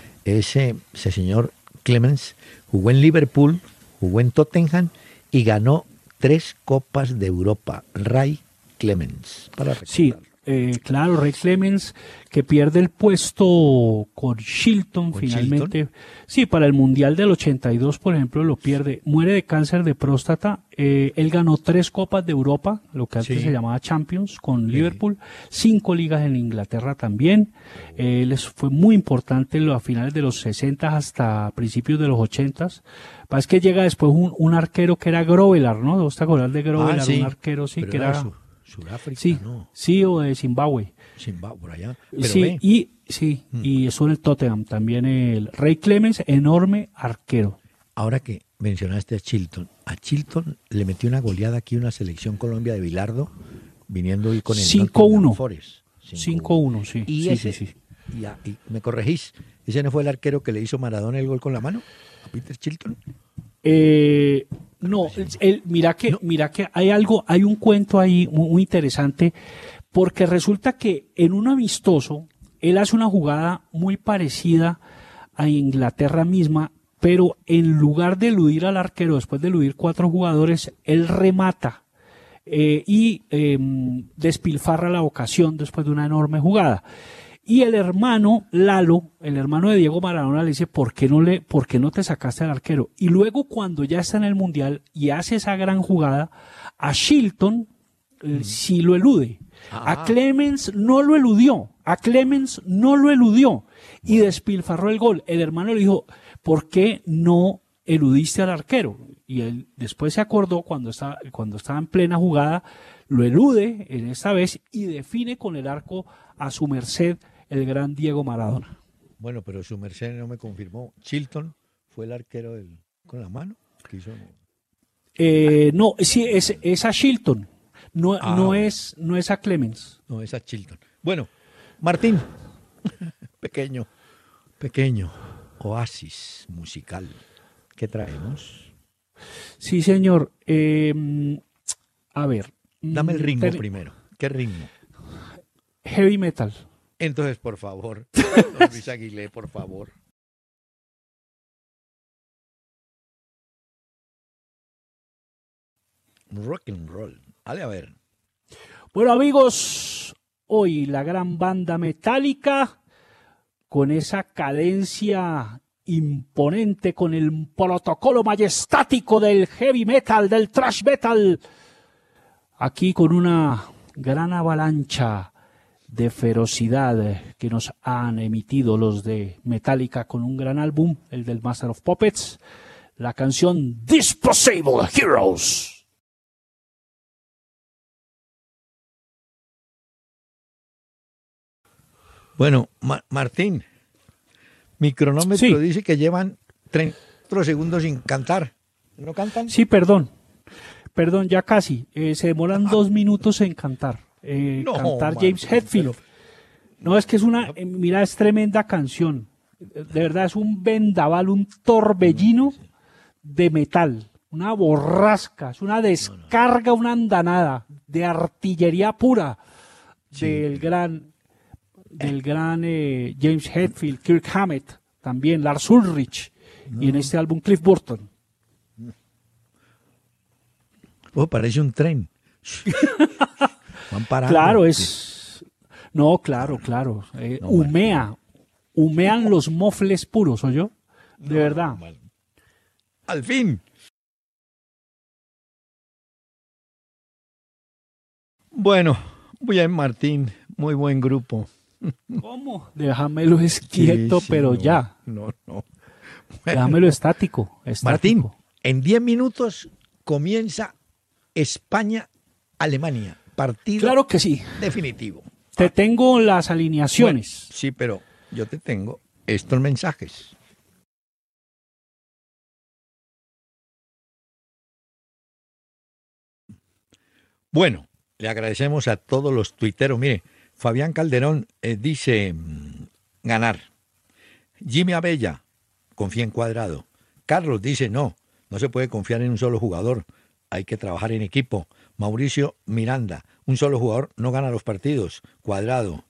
[SPEAKER 2] Ese señor Clemens jugó en Liverpool, jugó en Tottenham y ganó 3 Copas de Europa. Ray Clemens.
[SPEAKER 3] Sí, claro, Ray Clemens, que pierde el puesto con Shilton finalmente. Shilton. Sí, para el Mundial del 82, por ejemplo, lo pierde. Muere de cáncer de próstata. Él ganó 3 Copas de Europa, lo que antes se llamaba Champions, con Liverpool. 5 ligas en Inglaterra también. Él fue muy importante a finales de los 60 hasta principios de los 80. Es que llega después un arquero que era Grovelar, ¿no? ¿Te vas a acordar de Grovelar?
[SPEAKER 2] Sí.
[SPEAKER 3] Un arquero, sí,
[SPEAKER 2] pero
[SPEAKER 3] que era...
[SPEAKER 2] Sudáfrica,
[SPEAKER 3] sí,
[SPEAKER 2] ¿no?
[SPEAKER 3] Sí, o de Zimbabue.
[SPEAKER 2] Zimbabue, por allá. Pero
[SPEAKER 3] sí, y eso en el Tottenham. También el Ray Clemens, enorme arquero.
[SPEAKER 2] Ahora que mencionaste a Chilton le metió una goleada aquí una selección Colombia de Bilardo, viniendo hoy con el
[SPEAKER 3] 5-1.
[SPEAKER 2] 5-1,
[SPEAKER 3] sí.
[SPEAKER 2] Y
[SPEAKER 3] sí.
[SPEAKER 2] Y me corregís, ¿ese no fue el arquero que le hizo Maradona el gol con la mano? ¿A Peter Chilton?
[SPEAKER 3] No, mira que hay un cuento ahí muy interesante, porque resulta que en un amistoso él hace una jugada muy parecida a Inglaterra misma, pero en lugar de eludir al arquero, después de eludir 4 jugadores, él remata y despilfarra la ocasión después de una enorme jugada. Y el hermano Lalo, el hermano de Diego Maradona, le dice, ¿por qué no te sacaste al arquero? Y luego cuando ya está en el Mundial y hace esa gran jugada, a Shilton sí lo elude. A Clemens no lo eludió. Y despilfarró el gol. El hermano le dijo, ¿por qué no eludiste al arquero? Y él después se acordó cuando estaba en plena jugada, lo elude en esta vez y define con el arco a su merced el gran Diego Maradona.
[SPEAKER 2] Bueno, pero su merced no me confirmó. ¿Chilton fue el arquero con la mano?
[SPEAKER 3] No, sí, es a Shilton. No es a Clemens.
[SPEAKER 2] No es a Chilton. Bueno, Martín, pequeño oasis musical. ¿Qué traemos?
[SPEAKER 3] Sí, señor. A ver.
[SPEAKER 2] Dame el ritmo primero. ¿Qué ritmo?
[SPEAKER 3] Heavy metal.
[SPEAKER 2] Entonces, por favor, don Luis Aguilé, por favor. Rock and roll. Dale a ver.
[SPEAKER 3] Bueno, amigos, hoy la gran banda Metallica, con esa cadencia imponente, con el protocolo majestático del heavy metal, del thrash metal, aquí con una gran avalancha de ferocidad que nos han emitido los de Metallica con un gran álbum, el del Master of Puppets, la canción Disposable Heroes.
[SPEAKER 2] Bueno, Martín, mi cronómetro dice que llevan 30 segundos sin cantar. ¿No cantan?
[SPEAKER 3] Sí, perdón, ya casi. Se demoran 2 minutos en cantar. Cantar James Hetfield. No, es que es mira, es tremenda canción. De verdad, es un vendaval, un torbellino de metal. Una borrasca, es una descarga, una andanada de artillería pura del gran James Hetfield, Kirk Hammett, también Lars Ulrich, y en este álbum Cliff Burton.
[SPEAKER 2] Parece un tren. Van parando.
[SPEAKER 3] Claro, No, claro. Humean los mofles puros, ¿oyó? De verdad.
[SPEAKER 2] Al fin. Bueno, bien, Martín, muy buen grupo.
[SPEAKER 3] ¿Cómo? Déjamelo quieto, sí, pero no, ya.
[SPEAKER 2] No. Bueno.
[SPEAKER 3] Déjamelo estático.
[SPEAKER 2] Martín, en 10 minutos comienza España-Alemania. Partido
[SPEAKER 3] claro que sí.
[SPEAKER 2] Definitivo.
[SPEAKER 3] Te tengo las alineaciones.
[SPEAKER 2] Bueno, sí, pero yo te tengo estos mensajes. Bueno, le agradecemos a todos los tuiteros. Mire, Fabián Calderón dice ganar. Jimmy Abella, confía en Cuadrado. Carlos dice no se puede confiar en un solo jugador. Hay que trabajar en equipo. Mauricio Miranda, un solo jugador no gana los partidos. Cuadrado.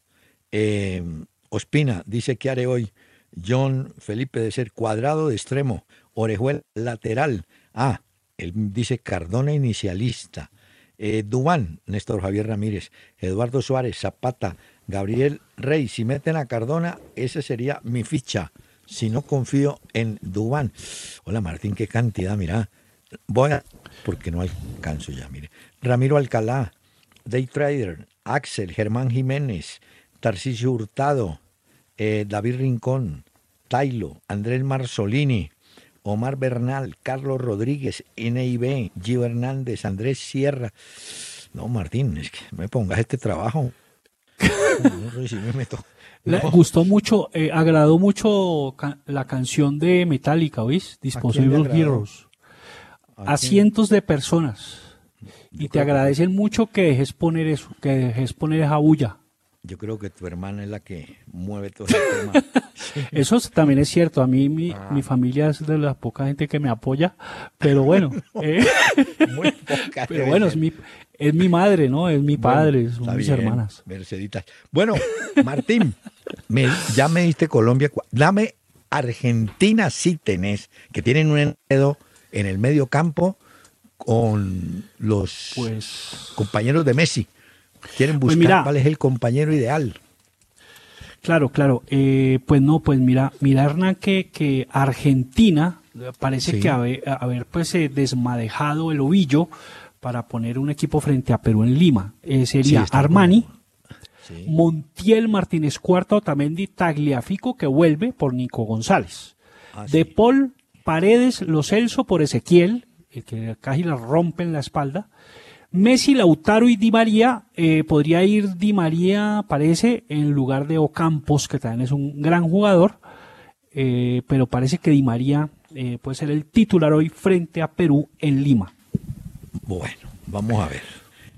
[SPEAKER 2] Ospina dice ¿qué haré hoy? John Felipe de ser Cuadrado de extremo. Orejuela lateral. Él dice Cardona inicialista. Dubán, Néstor Javier Ramírez, Eduardo Suárez, Zapata, Gabriel Rey. Si meten a Cardona, ese sería mi ficha. Si no confío en Dubán. Hola Martín, qué cantidad, mira. Porque no alcanzo ya, mire. Ramiro Alcalá, Day Trader, Axel, Germán Jiménez, Tarcisio Hurtado, David Rincón, Tailo, Andrés Marzolini, Omar Bernal, Carlos Rodríguez, NIB, Gio Hernández, Andrés Sierra. No, Martín, es que me pongas este trabajo. No sé si me meto.
[SPEAKER 3] Le gustó mucho, agradó mucho la canción de Metallica, ¿oís? Disposable Heroes. A cientos de personas. Y te agradecen mucho que dejes poner eso, que dejes poner esa bulla.
[SPEAKER 2] Yo creo que tu hermana es la que mueve todo el tema. Sí.
[SPEAKER 3] Eso también es cierto. A mí mi familia es de la poca gente que me apoya, pero bueno.
[SPEAKER 2] Muy poca.
[SPEAKER 3] Pero bueno, es mi madre, ¿no? Es mi padre, son mis hermanas.
[SPEAKER 2] Merceditas. Bueno, Martín, ya me diste Colombia. Dame Argentina, sí tenés, que tienen un enredo en el medio campo con los compañeros de Messi. Quieren buscar cuál es el compañero ideal.
[SPEAKER 3] Claro. Mira Hernán, que Argentina parece que haber desmadejado el ovillo para poner un equipo frente a Perú en Lima. Sería Armani, Montiel, Martínez Cuarta, Otamendi, Tagliafico, que vuelve por Nico González. De Paul, Paredes, Lo Celso por Ezequiel, el que casi le rompen la espalda. Messi, Lautaro y Di María. Podría ir Di María, parece, en lugar de Ocampos, que también es un gran jugador, pero parece que Di María puede ser el titular hoy frente a Perú en Lima.
[SPEAKER 2] Bueno, vamos a ver.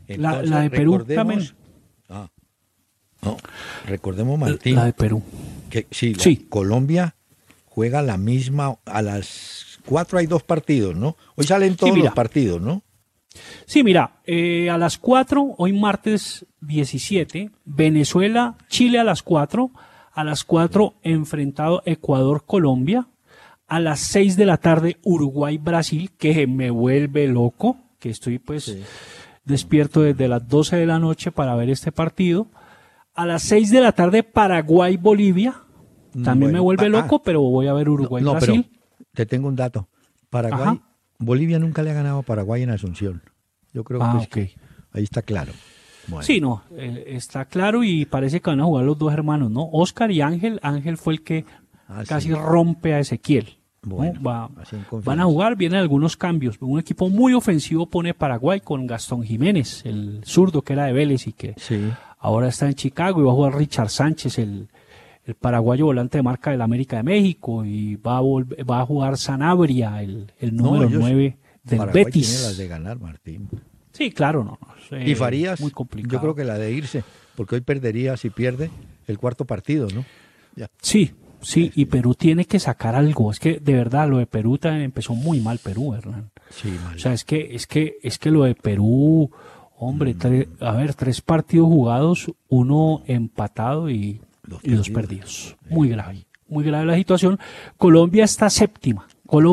[SPEAKER 2] Entonces,
[SPEAKER 3] la de Perú también.
[SPEAKER 2] No, recordemos, Martín.
[SPEAKER 3] La de Perú.
[SPEAKER 2] Que sí. Colombia juega la misma, a las 4 hay 2 partidos, ¿no? Hoy salen todos los partidos, ¿no?
[SPEAKER 3] Sí, mira, a las 4, hoy martes 17, Venezuela, Chile a las 4 enfrentado Ecuador-Colombia, a las 6 de la tarde Uruguay-Brasil, que me vuelve loco, que estoy despierto desde las 12 de la noche para ver este partido, a las 6 de la tarde Paraguay-Bolivia, también me vuelve loco, pero voy a ver Uruguay-Brasil.
[SPEAKER 2] No, pero te tengo un dato, Paraguay, Bolivia nunca le ha ganado a Paraguay en Asunción, yo creo que ahí está claro. Bueno.
[SPEAKER 3] Sí, no, está claro y parece que van a jugar los dos hermanos, ¿no? Oscar y Ángel. Ángel fue el que casi rompe a Ezequiel.
[SPEAKER 2] Bueno,
[SPEAKER 3] ¿no? Van a jugar, vienen algunos cambios. Un equipo muy ofensivo pone Paraguay con Gastón Jiménez, el zurdo que era de Vélez y que ahora está en Chicago, y va a jugar Richard Sánchez, el paraguayo volante de marca del América de México, y va a jugar Sanabria, el número 9 del
[SPEAKER 2] Paraguay
[SPEAKER 3] Betis.
[SPEAKER 2] Tiene las de ganar, Martín.
[SPEAKER 3] Sí, claro, no.
[SPEAKER 2] Y Farías,
[SPEAKER 3] muy complicado.
[SPEAKER 2] Yo creo que la de irse, porque hoy perdería, si pierde, el 4º partido, ¿no? Ya.
[SPEAKER 3] Sí, y Perú tiene que sacar algo. Es que, de verdad, lo de Perú también empezó muy mal, Perú, Hernán.
[SPEAKER 2] Sí, mal.
[SPEAKER 3] O sea, es que lo de Perú, hombre, 3 partidos jugados, 1 empatado y 2 perdidos. Muy grave la situación. Colombia está séptima.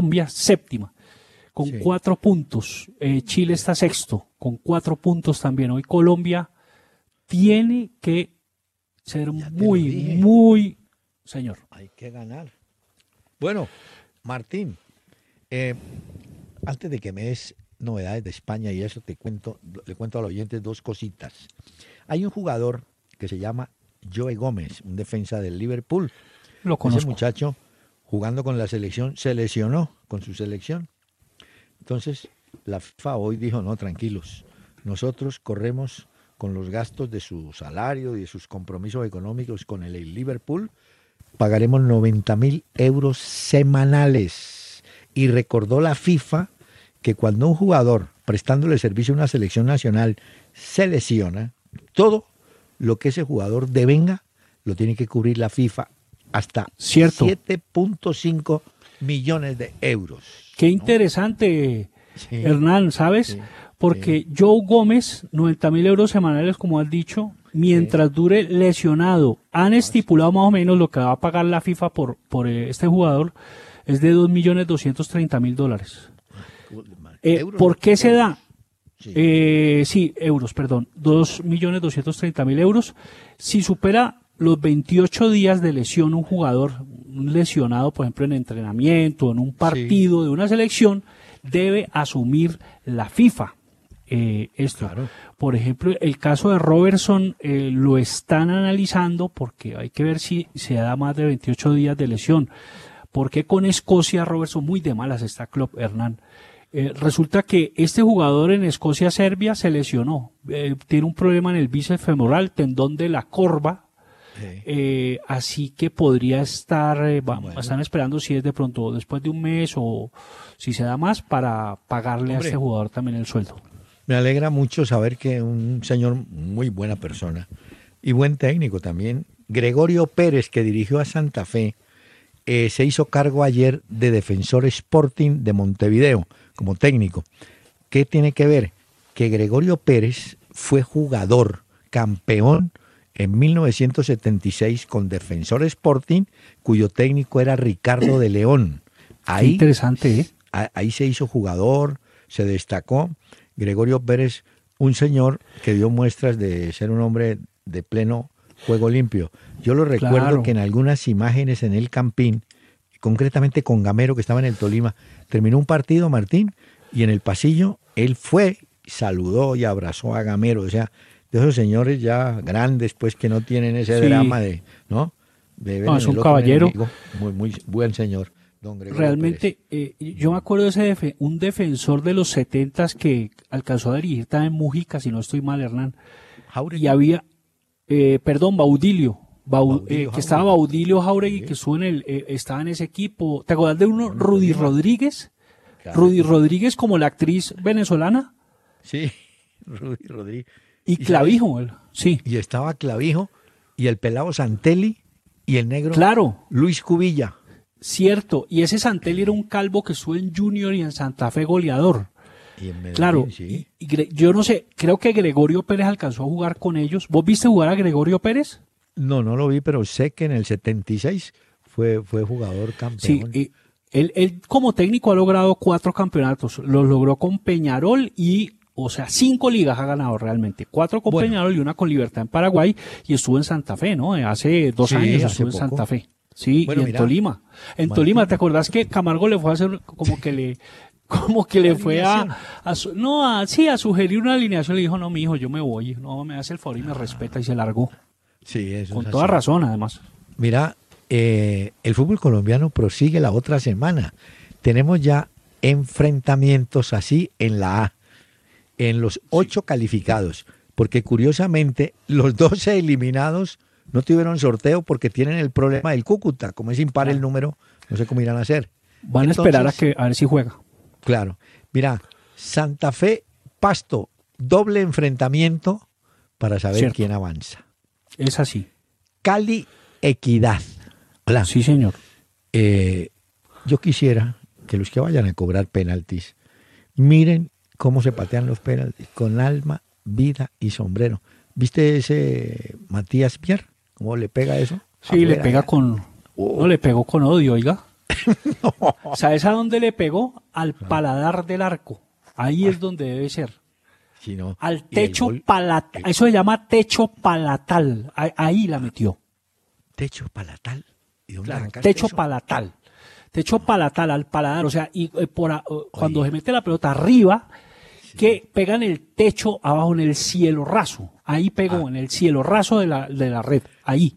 [SPEAKER 3] Con 4 puntos. Chile está sexto, con 4 puntos también. Hoy Colombia tiene que ser muy, señor.
[SPEAKER 2] Hay que ganar. Bueno, Martín, antes de que me des novedades de España y eso, le cuento a los oyentes 2 cositas. Hay un jugador que se llama Joe Gómez, un defensa del Liverpool.
[SPEAKER 3] Lo conozco.
[SPEAKER 2] Ese muchacho, jugando con la selección, se lesionó con su selección. Entonces, la FIFA hoy dijo, no, tranquilos, nosotros corremos con los gastos de su salario y de sus compromisos económicos con el Liverpool, pagaremos 90.000 euros semanales. Y recordó la FIFA que cuando un jugador, prestándole servicio a una selección nacional, se lesiona, todo lo que ese jugador devenga lo tiene que cubrir la FIFA hasta 7.5 millones de euros.
[SPEAKER 3] Qué interesante, Hernán, ¿sabes? Sí, porque Joe Gómez, 90.000 euros semanales, como has dicho, mientras dure lesionado. Han estipulado más o menos lo que va a pagar la FIFA por este jugador, es de $2.230.000. ¿Por qué se da? Euros, perdón, 2.230.000 euros. Si supera los 28 días de lesión un jugador, un lesionado, por ejemplo, en entrenamiento, en un partido de una selección, debe asumir la FIFA. Esto. Claro. Por ejemplo, el caso de Robertson lo están analizando porque hay que ver si se da más de 28 días de lesión. Porque con Escocia, Robertson, muy de malas está Klopp, Hernán. Resulta que este jugador en Escocia-Serbia se lesionó. Tiene un problema en el bíceps femoral, tendón de la corva. Así que podría estar, están esperando si es de pronto después de un mes o si se da más para pagarle a este jugador también el sueldo.
[SPEAKER 2] Me alegra mucho saber que un señor muy buena persona y buen técnico también, Gregorio Pérez, que dirigió a Santa Fe, se hizo cargo ayer de Defensor Sporting de Montevideo como técnico. ¿Qué tiene que ver? Que Gregorio Pérez fue jugador, campeón en 1976 con Defensor Sporting, cuyo técnico era Ricardo de León.
[SPEAKER 3] Ahí, qué interesante, ¿eh?
[SPEAKER 2] Ahí se hizo jugador, se destacó. Gregorio Pérez, un señor que dio muestras de ser un hombre de pleno juego limpio. Yo lo recuerdo que en algunas imágenes en el Campín, concretamente con Gamero, que estaba en el Tolima, terminó un partido, Martín, y en el pasillo él fue, saludó y abrazó a Gamero. O sea, de esos señores ya grandes, pues, que no tienen ese drama de, ¿no?
[SPEAKER 3] No, es un caballero.
[SPEAKER 2] Enemigo. Muy buen señor, don Gregorio
[SPEAKER 3] Realmente, yo me acuerdo de un defensor de los 70s que alcanzó a dirigir también Mujica, si no estoy mal, Hernán. Jauregui. Y había, Baudilio. Que estaba Baudilio Jauregui, que estuvo estaba en ese equipo. ¿Te acuerdas de uno? Rudy Rodríguez. Claro. Rudy Rodríguez como la actriz venezolana.
[SPEAKER 2] Sí. Rudy Rodríguez.
[SPEAKER 3] Y Clavijo, sí.
[SPEAKER 2] Y estaba Clavijo, y el pelado Santelli, y el negro
[SPEAKER 3] claro.
[SPEAKER 2] Luis Cubilla.
[SPEAKER 3] Cierto, y ese Santelli era un calvo que estuvo en Junior y en Santa Fe goleador.
[SPEAKER 2] Y en Medellín,
[SPEAKER 3] claro,
[SPEAKER 2] sí.
[SPEAKER 3] Yo no sé, creo que Gregorio Pérez alcanzó a jugar con ellos. ¿Vos viste jugar a Gregorio Pérez?
[SPEAKER 2] No lo vi, pero sé que en el 76 fue jugador campeón.
[SPEAKER 3] Sí, él como técnico ha logrado 4 campeonatos. Los logró con Peñarol y, o sea, 5 ligas ha ganado realmente. 4 con Peñarol y 1 con Libertad en Paraguay, y estuvo en Santa Fe, ¿no? Hace 2 años estuvo en Santa Fe. Sí, y en Tolima. En Tolima, ¿te acordás que Camargo le fue a hacer como que le fue a sugerir una alineación? Le dijo, no, mijo, yo me voy, no me hace el favor y me respeta, y se largó.
[SPEAKER 2] Sí, eso
[SPEAKER 3] con toda razón, además.
[SPEAKER 2] Mira, el fútbol colombiano prosigue la otra semana. Tenemos ya enfrentamientos así en la A, en los 8 calificados, porque curiosamente los 12 eliminados no tuvieron sorteo porque tienen el problema del Cúcuta. Como es impar el número, no sé cómo irán a hacer.
[SPEAKER 3] Van a esperar a ver si juega.
[SPEAKER 2] Claro. Mira, Santa Fe, Pasto, doble enfrentamiento para saber quién avanza.
[SPEAKER 3] Es así.
[SPEAKER 2] Cali, Equidad. Hola.
[SPEAKER 3] Sí, señor.
[SPEAKER 2] Yo quisiera que los que vayan a cobrar penaltis miren cómo se patean los penaltis con alma, vida y sombrero. ¿Viste ese Matías Mier? ¿Cómo le pega eso?
[SPEAKER 3] Sí, le pega no, le pegó con odio, oiga. No. ¿Sabes a dónde le pegó? Al paladar del arco. Ahí es donde debe ser.
[SPEAKER 2] Sí, no.
[SPEAKER 3] Al techo palatal. Eso se llama techo palatal. Ahí la metió.
[SPEAKER 2] ¿Techo palatal? ¿Y dónde
[SPEAKER 3] claro, techo eso? Palatal. Techo palatal, al paladar. O sea, y cuando se mete la pelota arriba, que pega en el techo abajo, en el cielo raso. Ahí pegó, en el cielo raso de la red. Ahí.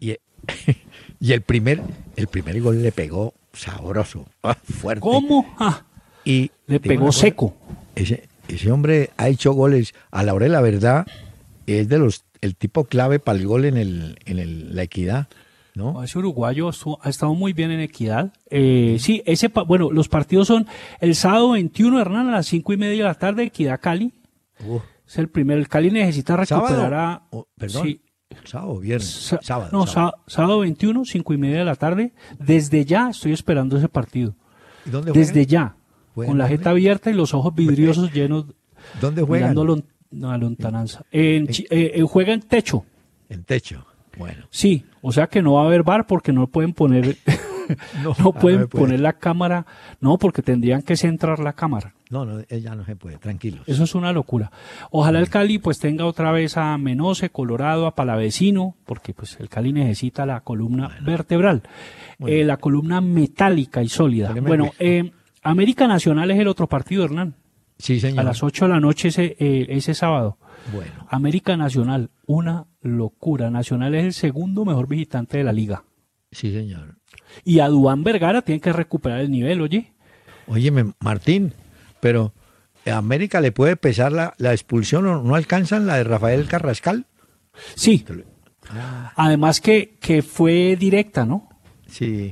[SPEAKER 2] Y el primer gol le pegó sabroso, fuerte.
[SPEAKER 3] ¿Cómo? Y le pegó seco.
[SPEAKER 2] Ese hombre ha hecho goles. A la hora de la verdad, es el tipo clave para el gol en la Equidad, ¿no?
[SPEAKER 3] Ese uruguayo ha estado muy bien en Equidad. Sí, los partidos son el sábado 21, Hernán, a las 5:30 de la tarde, Equidad Cali. Es el primero. El Cali necesita recuperar
[SPEAKER 2] perdón. ¿Sábado o viernes? Sábado.
[SPEAKER 3] No, sábado 21, 5:30 de la tarde. Desde ya estoy esperando ese partido.
[SPEAKER 2] ¿Y dónde
[SPEAKER 3] juegan? Desde ya. Con la jeta abierta y los ojos vidriosos llenos.
[SPEAKER 2] ¿Dónde juegan?
[SPEAKER 3] Mirando a lontananza. Juega en techo.
[SPEAKER 2] En techo, bueno.
[SPEAKER 3] Sí, o sea que no va a haber VAR porque no pueden poner... no pueden poner la cámara. No, porque tendrían que centrar la cámara.
[SPEAKER 2] No, ya no se puede, tranquilos.
[SPEAKER 3] Eso es una locura. Ojalá el Cali pues tenga otra vez a Menose, Colorado, a Palavecino, porque pues el Cali necesita la columna vertebral, la columna metálica y sólida. Bueno, América Nacional es el otro partido, Hernán.
[SPEAKER 2] Sí, señor.
[SPEAKER 3] A las 8 de la noche ese sábado.
[SPEAKER 2] Bueno.
[SPEAKER 3] América Nacional, una locura. Nacional es el segundo mejor visitante de la liga.
[SPEAKER 2] Sí, señor.
[SPEAKER 3] Y a Duván Vergara tiene que recuperar el nivel, oye.
[SPEAKER 2] Óyeme, Martín, pero ¿a América le puede pesar la expulsión o no alcanzan la de Rafael Carrascal?
[SPEAKER 3] Sí. Además que fue directa, ¿no?
[SPEAKER 2] Sí.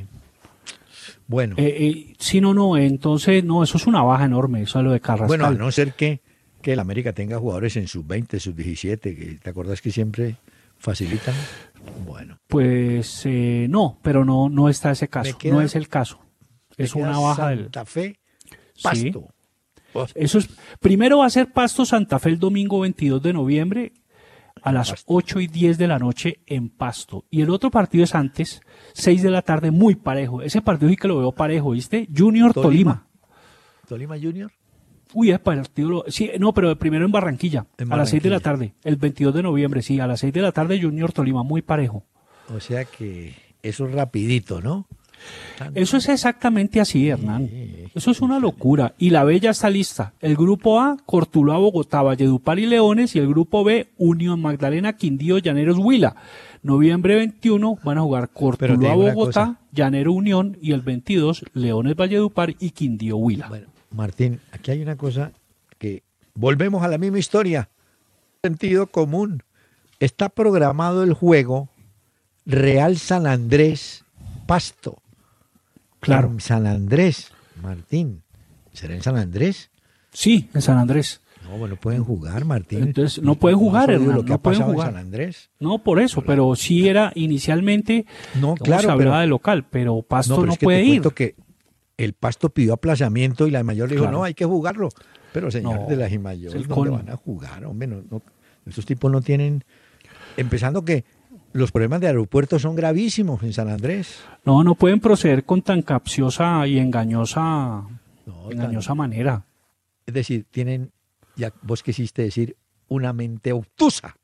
[SPEAKER 2] Bueno.
[SPEAKER 3] Sí, no, entonces, no, eso es una baja enorme, eso es lo de Carrascal.
[SPEAKER 2] Bueno, a no ser que el América tenga jugadores en sub-20, sub-17, que ¿te acuerdas que siempre facilitan? Bueno.
[SPEAKER 3] Pues no, pero no está ese caso, no es el caso. Es una baja del
[SPEAKER 2] Santa Fe, Pasto.
[SPEAKER 3] Sí. Eso es, primero va a ser Pasto Santa Fe el domingo 22 de noviembre a las 8:10 de la noche en Pasto. Y el otro partido es antes, 6 de la tarde, muy parejo. Ese partido sí que lo veo parejo, ¿viste? Junior Tolima.
[SPEAKER 2] ¿Tolima Junior?
[SPEAKER 3] Uy, ese partido, sí, no, pero primero en Barranquilla, a las 6 de la tarde, el 22 de noviembre, sí, a las 6 de la tarde Junior Tolima, muy parejo.
[SPEAKER 2] O sea que eso es rapidito, ¿no?
[SPEAKER 3] Eso es exactamente así, Hernán. Eso es una locura. Y la B ya está lista. El grupo A, Cortuluá, Bogotá, Valledupar y Leones. Y el grupo B, Unión Magdalena, Quindío, Llaneros, Huila. Noviembre 21 van a jugar Cortuluá, Bogotá, Llanero, Unión. Y el 22, Leones, Valledupar y Quindío, Huila.
[SPEAKER 2] Bueno, Martín, aquí hay una cosa que volvemos a la misma historia. Sentido común. Está programado el juego Real San Andrés Pasto.
[SPEAKER 3] Claro.
[SPEAKER 2] San Andrés, Martín. ¿Será en San Andrés?
[SPEAKER 3] Sí, en San Andrés.
[SPEAKER 2] No, bueno, pueden jugar, Martín.
[SPEAKER 3] Entonces, no pueden jugar, Hernán,
[SPEAKER 2] lo que
[SPEAKER 3] no
[SPEAKER 2] ha
[SPEAKER 3] pueden
[SPEAKER 2] pasado
[SPEAKER 3] jugar.
[SPEAKER 2] en San Andrés.
[SPEAKER 3] No, por eso, pero sí era inicialmente,
[SPEAKER 2] No, claro,
[SPEAKER 3] se hablaba de local, pero Pasto
[SPEAKER 2] pero
[SPEAKER 3] no
[SPEAKER 2] es que
[SPEAKER 3] puede
[SPEAKER 2] te
[SPEAKER 3] ir.
[SPEAKER 2] cuento que el Pasto pidió aplazamiento y la mayor le dijo,
[SPEAKER 3] Claro.
[SPEAKER 2] no, hay que jugarlo. Pero señores
[SPEAKER 3] No,
[SPEAKER 2] de la
[SPEAKER 3] es
[SPEAKER 2] Jimayor,
[SPEAKER 3] el
[SPEAKER 2] ¿dónde
[SPEAKER 3] colmo.
[SPEAKER 2] van a jugar? Hombre, esos tipos no tienen... Empezando que los problemas de aeropuertos son gravísimos en San Andrés.
[SPEAKER 3] No pueden proceder con tan capciosa y engañosa
[SPEAKER 2] No,
[SPEAKER 3] manera.
[SPEAKER 2] es decir, tienen, ya vos quisiste decir, una mente obtusa.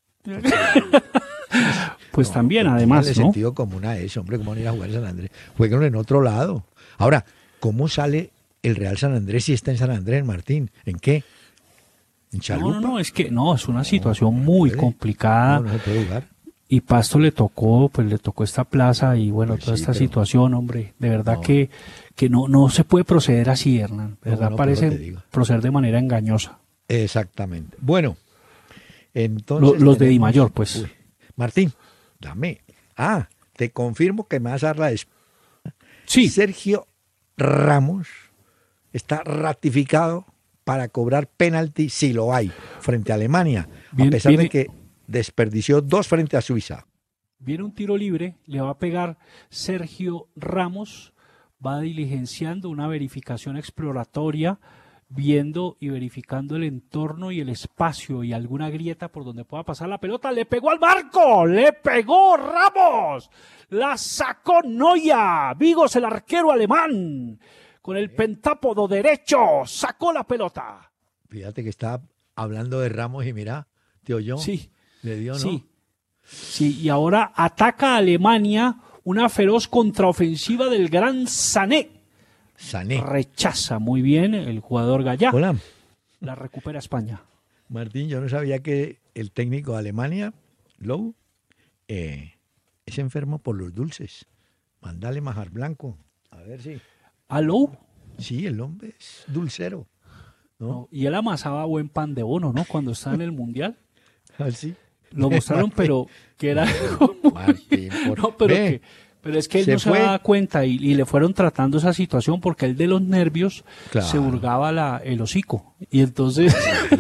[SPEAKER 3] Pues
[SPEAKER 2] No,
[SPEAKER 3] también,
[SPEAKER 2] pero
[SPEAKER 3] además,
[SPEAKER 2] póngale
[SPEAKER 3] ¿no?
[SPEAKER 2] sentido común a eso, hombre, ¿cómo van a ir a jugar en San Andrés? Juegan en otro lado. Ahora, ¿cómo sale el Real San Andrés si está en San Andrés, Martín? ¿En qué? ¿En Chalupa?
[SPEAKER 3] No, es que no, es una situación muy
[SPEAKER 2] puede.
[SPEAKER 3] complicada.
[SPEAKER 2] No se puede jugar.
[SPEAKER 3] Y Pasto le tocó esta plaza y bueno,
[SPEAKER 2] Pues
[SPEAKER 3] toda
[SPEAKER 2] sí,
[SPEAKER 3] esta
[SPEAKER 2] pero-
[SPEAKER 3] situación, hombre, de verdad
[SPEAKER 2] No.
[SPEAKER 3] que no se puede proceder así, Hernán. De verdad
[SPEAKER 2] No, por eso te
[SPEAKER 3] parece
[SPEAKER 2] digo.
[SPEAKER 3] proceder de manera engañosa.
[SPEAKER 2] Exactamente. Bueno, entonces...
[SPEAKER 3] Los de Di
[SPEAKER 2] tenemos-
[SPEAKER 3] Mayor, pues.
[SPEAKER 2] Uy, Martín, dame. Te confirmo que me vas a dar la...
[SPEAKER 3] Sí,
[SPEAKER 2] Sergio Ramos está ratificado para cobrar penalti si lo hay frente a Alemania,
[SPEAKER 3] Bien,
[SPEAKER 2] a pesar de
[SPEAKER 3] viene-
[SPEAKER 2] que desperdició 2 frente a Suiza.
[SPEAKER 3] viene un tiro libre, le va a pegar Sergio Ramos, va diligenciando una verificación exploratoria, viendo y verificando el entorno y el espacio y alguna grieta por donde pueda pasar la pelota. ¡Le pegó al marco! ¡Le pegó Ramos! ¡La sacó Neuer! Vigos, el arquero alemán, con el pentápodo derecho, sacó la pelota.
[SPEAKER 2] Fíjate que estaba hablando de Ramos y mira, te oyó,
[SPEAKER 3] Sí.
[SPEAKER 2] le dio, ¿no?
[SPEAKER 3] Sí, y ahora ataca a Alemania una feroz contraofensiva del gran Sané.
[SPEAKER 2] Sané.
[SPEAKER 3] Rechaza muy bien el jugador Gallá.
[SPEAKER 2] Hola,
[SPEAKER 3] La recupera España.
[SPEAKER 2] Martín, yo no sabía que el técnico de Alemania, Lowe, es enfermo por los dulces. Mandale majar blanco, a ver si...
[SPEAKER 3] ¿Aló?
[SPEAKER 2] Sí, el hombre es dulcero, ¿no?
[SPEAKER 3] No, y él amasaba buen pan de bono, ¿no? Cuando estaba en el Mundial.
[SPEAKER 2] Así.
[SPEAKER 3] Lo mostraron, pero que era como...
[SPEAKER 2] Martín,
[SPEAKER 3] No, pero es que él
[SPEAKER 2] se
[SPEAKER 3] no se
[SPEAKER 2] fue.
[SPEAKER 3] daba cuenta y le fueron tratando esa situación porque él de los nervios
[SPEAKER 2] Claro.
[SPEAKER 3] se hurgaba el hocico. Y entonces...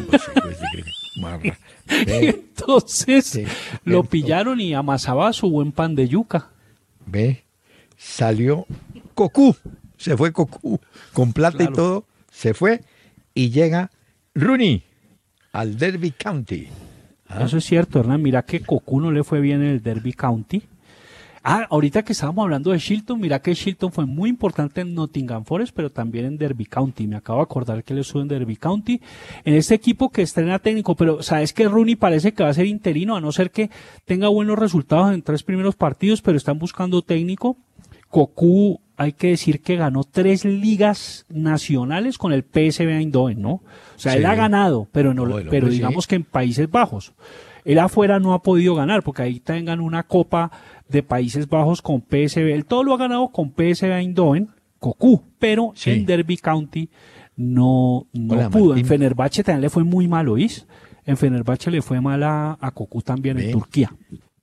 [SPEAKER 3] Entonces
[SPEAKER 2] Sí.
[SPEAKER 3] lo pillaron y amasaba su buen pan de yuca.
[SPEAKER 2] Ve, salió Cocu, se fue Cocu, con plata
[SPEAKER 3] Claro.
[SPEAKER 2] y todo, se fue y llega Rooney al Derby County.
[SPEAKER 3] Eso es cierto, Hernán. Mira que Cocu no le fue bien en el Derby County. Ahorita que estábamos hablando de Shilton, mira que Shilton fue muy importante en Nottingham Forest, pero también en Derby County. Me acabo de acordar que él estuvo en Derby County, en este equipo que estrena técnico, pero sabes que Rooney parece que va a ser interino, a no ser que tenga buenos resultados en 3 primeros partidos, pero están buscando técnico. Cocu, hay que decir que ganó 3 ligas nacionales con el PSV Eindhoven, ¿no? O sea,
[SPEAKER 2] Sí.
[SPEAKER 3] él ha ganado, pero no,
[SPEAKER 2] No, el
[SPEAKER 3] pero
[SPEAKER 2] hombre
[SPEAKER 3] digamos
[SPEAKER 2] sí.
[SPEAKER 3] que en Países Bajos. Él afuera no ha podido ganar, porque ahí tengan una copa de Países Bajos con PSV. Él todo lo ha ganado con PSV Eindhoven, Cocu, pero
[SPEAKER 2] Sí.
[SPEAKER 3] en Derby County no
[SPEAKER 2] Hola,
[SPEAKER 3] pudo.
[SPEAKER 2] Martín.
[SPEAKER 3] En Fenerbahce también le fue muy mal, ¿oís? En Fenerbahce le fue mal a Cocu también en
[SPEAKER 2] Ve.
[SPEAKER 3] Turquía.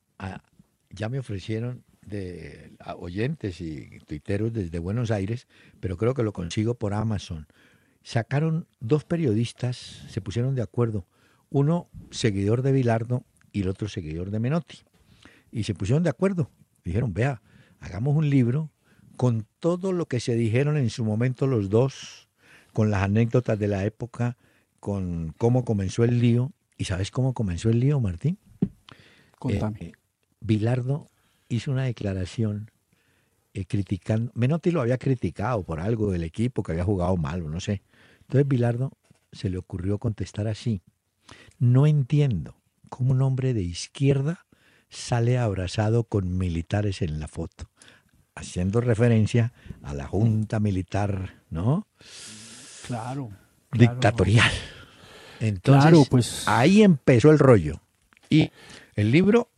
[SPEAKER 2] Ya me ofrecieron a oyentes y tuiteros desde Buenos Aires, pero creo que lo consigo por Amazon. Sacaron 2 periodistas, se pusieron de acuerdo, uno seguidor de Bilardo y el otro seguidor de Menotti. Y se pusieron de acuerdo. Dijeron, vea, hagamos un libro con todo lo que se dijeron en su momento los dos, con las anécdotas de la época, con cómo comenzó el lío. ¿Y sabes cómo comenzó el lío, Martín?
[SPEAKER 3] Contame.
[SPEAKER 2] Bilardo hizo una declaración criticando, Menotti lo había criticado por algo del equipo que había jugado mal, o no sé. Entonces Bilardo se le ocurrió contestar así: no entiendo cómo un hombre de izquierda sale abrazado con militares en la foto, haciendo referencia a la junta militar, ¿no?
[SPEAKER 3] Claro.
[SPEAKER 2] Dictatorial. Entonces,
[SPEAKER 3] Claro, pues.
[SPEAKER 2] ahí empezó el rollo. Y el libro,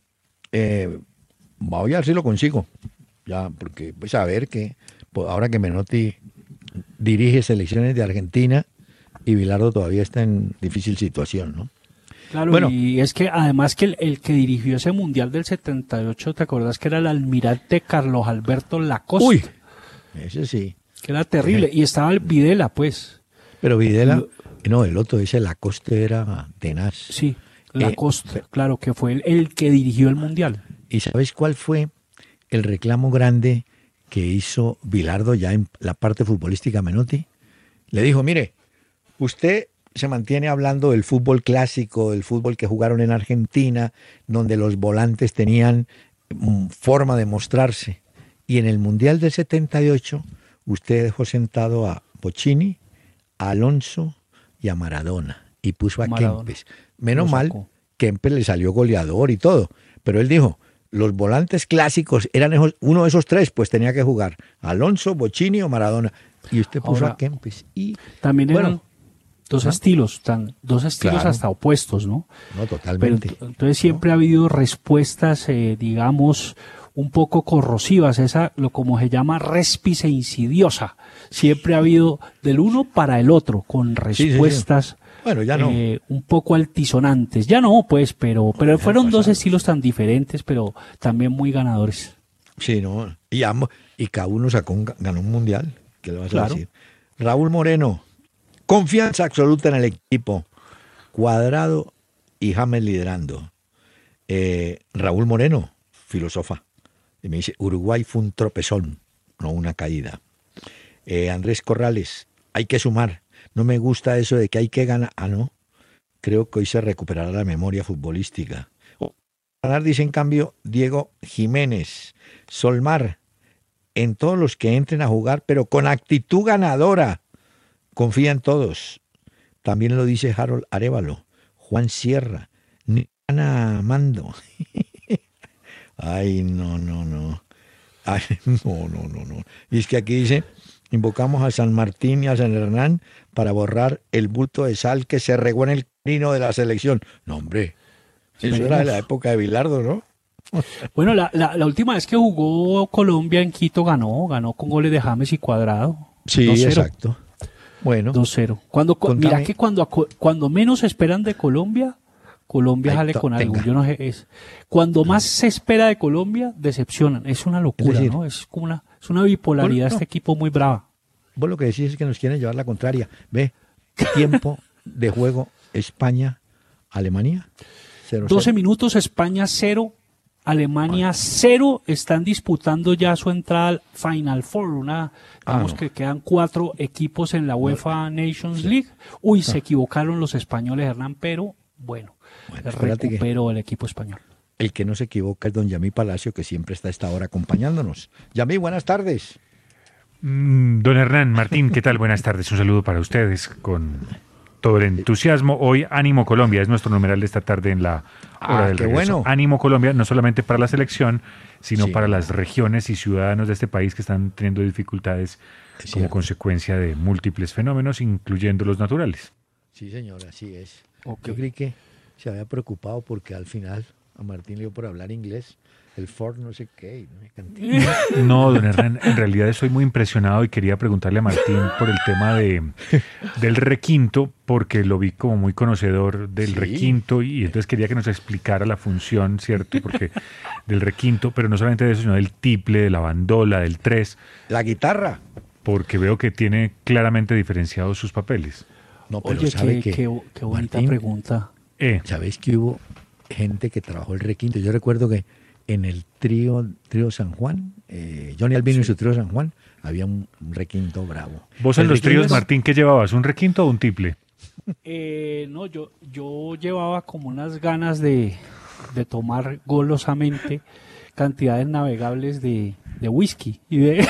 [SPEAKER 2] voy a ver si lo consigo, ya, porque pues a ver que pues, ahora que Menotti dirige selecciones de Argentina y Bilardo todavía está en difícil situación, ¿no?
[SPEAKER 3] Claro,
[SPEAKER 2] Bueno.
[SPEAKER 3] y es que además que el que dirigió ese Mundial del 78, ¿te acordás que era el almirante Carlos Alberto Lacoste?
[SPEAKER 2] Uy, ese sí.
[SPEAKER 3] Que era terrible. Y estaba el Videla, pues.
[SPEAKER 2] Pero Videla, No, el otro, ese Lacoste era tenaz.
[SPEAKER 3] Sí, Lacoste, claro, que fue el que dirigió el Mundial.
[SPEAKER 2] ¿Y sabes cuál fue el reclamo grande que hizo Bilardo ya en la parte futbolística Menotti? Le dijo, mire, usted se mantiene hablando del fútbol clásico, del fútbol que jugaron en Argentina, donde los volantes tenían forma de mostrarse. Y en el Mundial del 78, usted dejó sentado a Bochini, a Alonso y a Maradona. Y puso a Kempes. Menos mal, Kempes le salió goleador y todo. Pero él dijo, los volantes clásicos eran uno de esos tres, pues tenía que jugar Alonso, Bochini o Maradona. Y usted puso a Kempes. Y
[SPEAKER 3] también eran dos estilos,
[SPEAKER 2] Claro.
[SPEAKER 3] hasta opuestos, ¿no?
[SPEAKER 2] No, totalmente.
[SPEAKER 3] Pero, entonces siempre ha habido respuestas, digamos, un poco corrosivas, como se llama, réspice insidiosa. Siempre ha habido del uno para el otro, con respuestas
[SPEAKER 2] sí. Bueno, ya no.
[SPEAKER 3] Un poco altisonantes. Ya no, pues, pero fueron dos estilos tan diferentes, pero también muy ganadores.
[SPEAKER 2] Sí, no. Y cada uno ganó un mundial. ¿Qué le vas a decir? Raúl Moreno, confianza absoluta en el equipo. Cuadrado y James liderando. Raúl Moreno, filósofa. Y me dice, Uruguay fue un tropezón, no una caída. Andrés Corrales, hay que sumar. No me gusta eso de que hay que ganar. No. Creo que hoy se recuperará la memoria futbolística. Ganar, dice en cambio Diego Jiménez. Solmar, en todos los que entren a jugar, pero con actitud ganadora. Confía en todos. También lo dice Harold Arévalo. Juan Sierra. Ana Mando. Ay, no. Ay, no. Y es que aquí dice, invocamos a San Martín y a San Hernán para borrar el bulto de sal que se regó en el camino de la selección. No, hombre, eso era de la época de Bilardo, ¿no?
[SPEAKER 3] Bueno, la última vez que jugó Colombia en Quito ganó con goles de James y Cuadrado.
[SPEAKER 2] Sí, 2-0. Exacto. Bueno.
[SPEAKER 3] 2-0. Mira que cuando menos esperan de Colombia sale con algo. Yo no sé, cuando más se espera de Colombia, decepcionan. Es una locura, es decir, ¿no? Es una bipolaridad este equipo muy brava.
[SPEAKER 2] Vos lo que decís es que nos quieren llevar la contraria. Ve, tiempo de juego España, Alemania. 0-0.
[SPEAKER 3] 12 minutos, España 0, Alemania 0. Están disputando ya su entrada al Final Four. Digamos que quedan 4 equipos en la UEFA Nations League. Se equivocaron los españoles, Hernán, pero bueno recuperó el equipo español.
[SPEAKER 2] El que no se equivoca es don Yamí Palacio, que siempre está a esta hora acompañándonos. Yamí, buenas tardes.
[SPEAKER 4] Don Hernán, Martín, ¿qué tal? Buenas tardes. Un saludo para ustedes con todo el entusiasmo. Hoy Ánimo Colombia es nuestro numeral de esta tarde en la hora del regreso. Bueno. Ánimo Colombia, no solamente para la selección, sino para las regiones y ciudadanos de este país que están teniendo dificultades como consecuencia de múltiples fenómenos, incluyendo los naturales.
[SPEAKER 2] Sí, señor, así es. Yo creí que se había preocupado porque al final a Martín le dio por hablar inglés. El Ford no sé qué.
[SPEAKER 4] No, don Hernán, en realidad estoy muy impresionado y quería preguntarle a Martín por el tema del requinto, porque lo vi como muy conocedor del requinto y entonces quería que nos explicara la función, ¿cierto? Porque del requinto, pero no solamente de eso, sino del tiple, de la bandola, del tres.
[SPEAKER 2] La guitarra.
[SPEAKER 4] Porque veo que tiene claramente diferenciados sus papeles.
[SPEAKER 2] No, pero
[SPEAKER 3] oye,
[SPEAKER 2] ¿sabe
[SPEAKER 3] qué bonita Martín, pregunta.
[SPEAKER 2] ¿Sabéis que hubo gente que trabajó el requinto? Yo recuerdo que en el trío San Juan, Johnny Albino y su trío San Juan, había un requinto bravo.
[SPEAKER 4] ¿Vos en los tríos, Martín, qué llevabas? ¿Un requinto o un tiple?
[SPEAKER 3] No, yo llevaba como unas ganas de tomar golosamente cantidades navegables de whisky y de...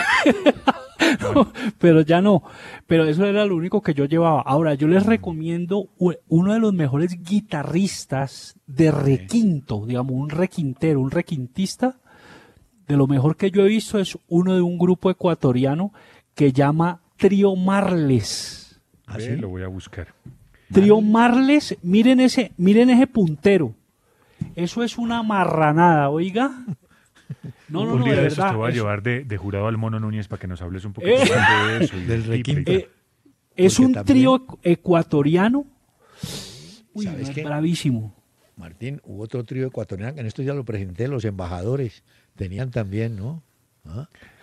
[SPEAKER 3] No, pero ya no, pero eso era lo único que yo llevaba. Ahora, yo les recomiendo uno de los mejores guitarristas de requinto, digamos, un requintero, un requintista, de lo mejor que yo he visto es uno de un grupo ecuatoriano que llama Trío Marles.
[SPEAKER 4] ¿Sí? Lo voy a buscar.
[SPEAKER 3] Trío Marles, miren ese puntero. Eso es una marranada, oiga. No,
[SPEAKER 4] un día
[SPEAKER 3] de
[SPEAKER 4] de esos
[SPEAKER 3] verdad,
[SPEAKER 4] te voy a llevar de jurado al Mono Núñez para que nos hables un poquito más de eso.
[SPEAKER 2] Del requinto.
[SPEAKER 3] Es un trío ecuatoriano. Uy,
[SPEAKER 2] ¿sabes qué?
[SPEAKER 3] Bravísimo.
[SPEAKER 2] Martín, hubo otro trío ecuatoriano, que en esto ya lo presenté, los embajadores tenían también, ¿no?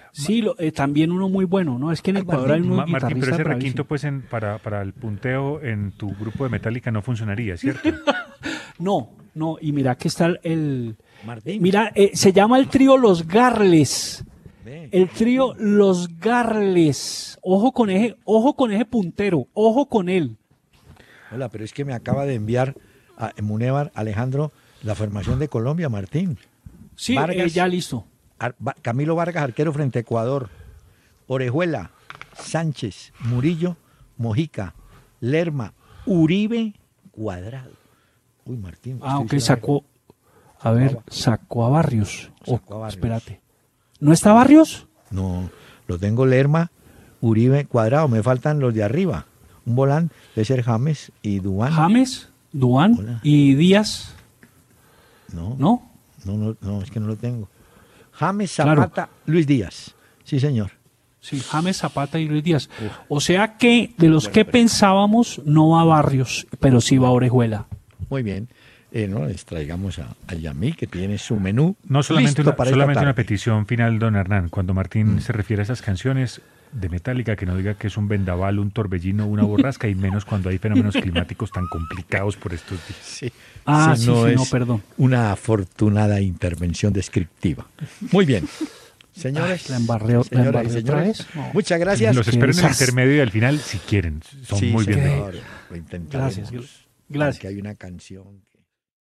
[SPEAKER 3] Sí, también uno muy bueno, ¿no? Es que en Ecuador hay unos guitarristas
[SPEAKER 4] Martín, pero ese
[SPEAKER 3] bravísimos.
[SPEAKER 4] requinto pues para el punteo en tu grupo de Metallica no funcionaría, ¿cierto?
[SPEAKER 3] No, y mira que está
[SPEAKER 2] Martín.
[SPEAKER 3] Mira, se llama el trío Los Garles. El trío Los Garles. Ojo con ese puntero, ojo con él.
[SPEAKER 2] Hola, pero es que me acaba de enviar a Munevar Alejandro la formación de Colombia, Martín.
[SPEAKER 3] Sí,
[SPEAKER 2] Vargas,
[SPEAKER 3] ya listo.
[SPEAKER 2] Camilo Vargas, arquero frente a Ecuador. Orejuela, Sánchez, Murillo, Mojica, Lerma, Uribe, Cuadrado. Uy, Martín.
[SPEAKER 3] Ok, sacó a Barrios.
[SPEAKER 2] Sacó a Barrios.
[SPEAKER 3] Espérate. ¿No está Barrios?
[SPEAKER 2] No, lo tengo Lerma, Uribe, Cuadrado. Me faltan los de arriba. Un volante debe ser James y Duan.
[SPEAKER 3] James, Duan. Hola. Y Díaz.
[SPEAKER 2] No, es que no lo tengo. James, Zapata, claro. Luis Díaz. Sí, señor.
[SPEAKER 3] Sí, James, Zapata y Luis Díaz. O sea que de los que pensábamos no va Barrios, pero sí va Orejuela.
[SPEAKER 2] Muy bien. Les traigamos a Yamí, que tiene su menú.
[SPEAKER 4] No solamente, una petición final, don Hernán. Cuando Martín se refiere a esas canciones de Metallica, que no diga que es un vendaval, un torbellino, una borrasca, y menos cuando hay fenómenos climáticos tan complicados por estos días.
[SPEAKER 2] Sí.
[SPEAKER 3] Perdón.
[SPEAKER 2] Una afortunada intervención descriptiva. Muy bien. Señores,
[SPEAKER 3] la embarré otra vez.
[SPEAKER 2] No. Muchas gracias.
[SPEAKER 4] Los espero en el intermedio y al final, si quieren. Son muy bienvenidos.
[SPEAKER 2] Lo intentaremos.
[SPEAKER 3] Gracias.
[SPEAKER 2] Porque hay una canción que...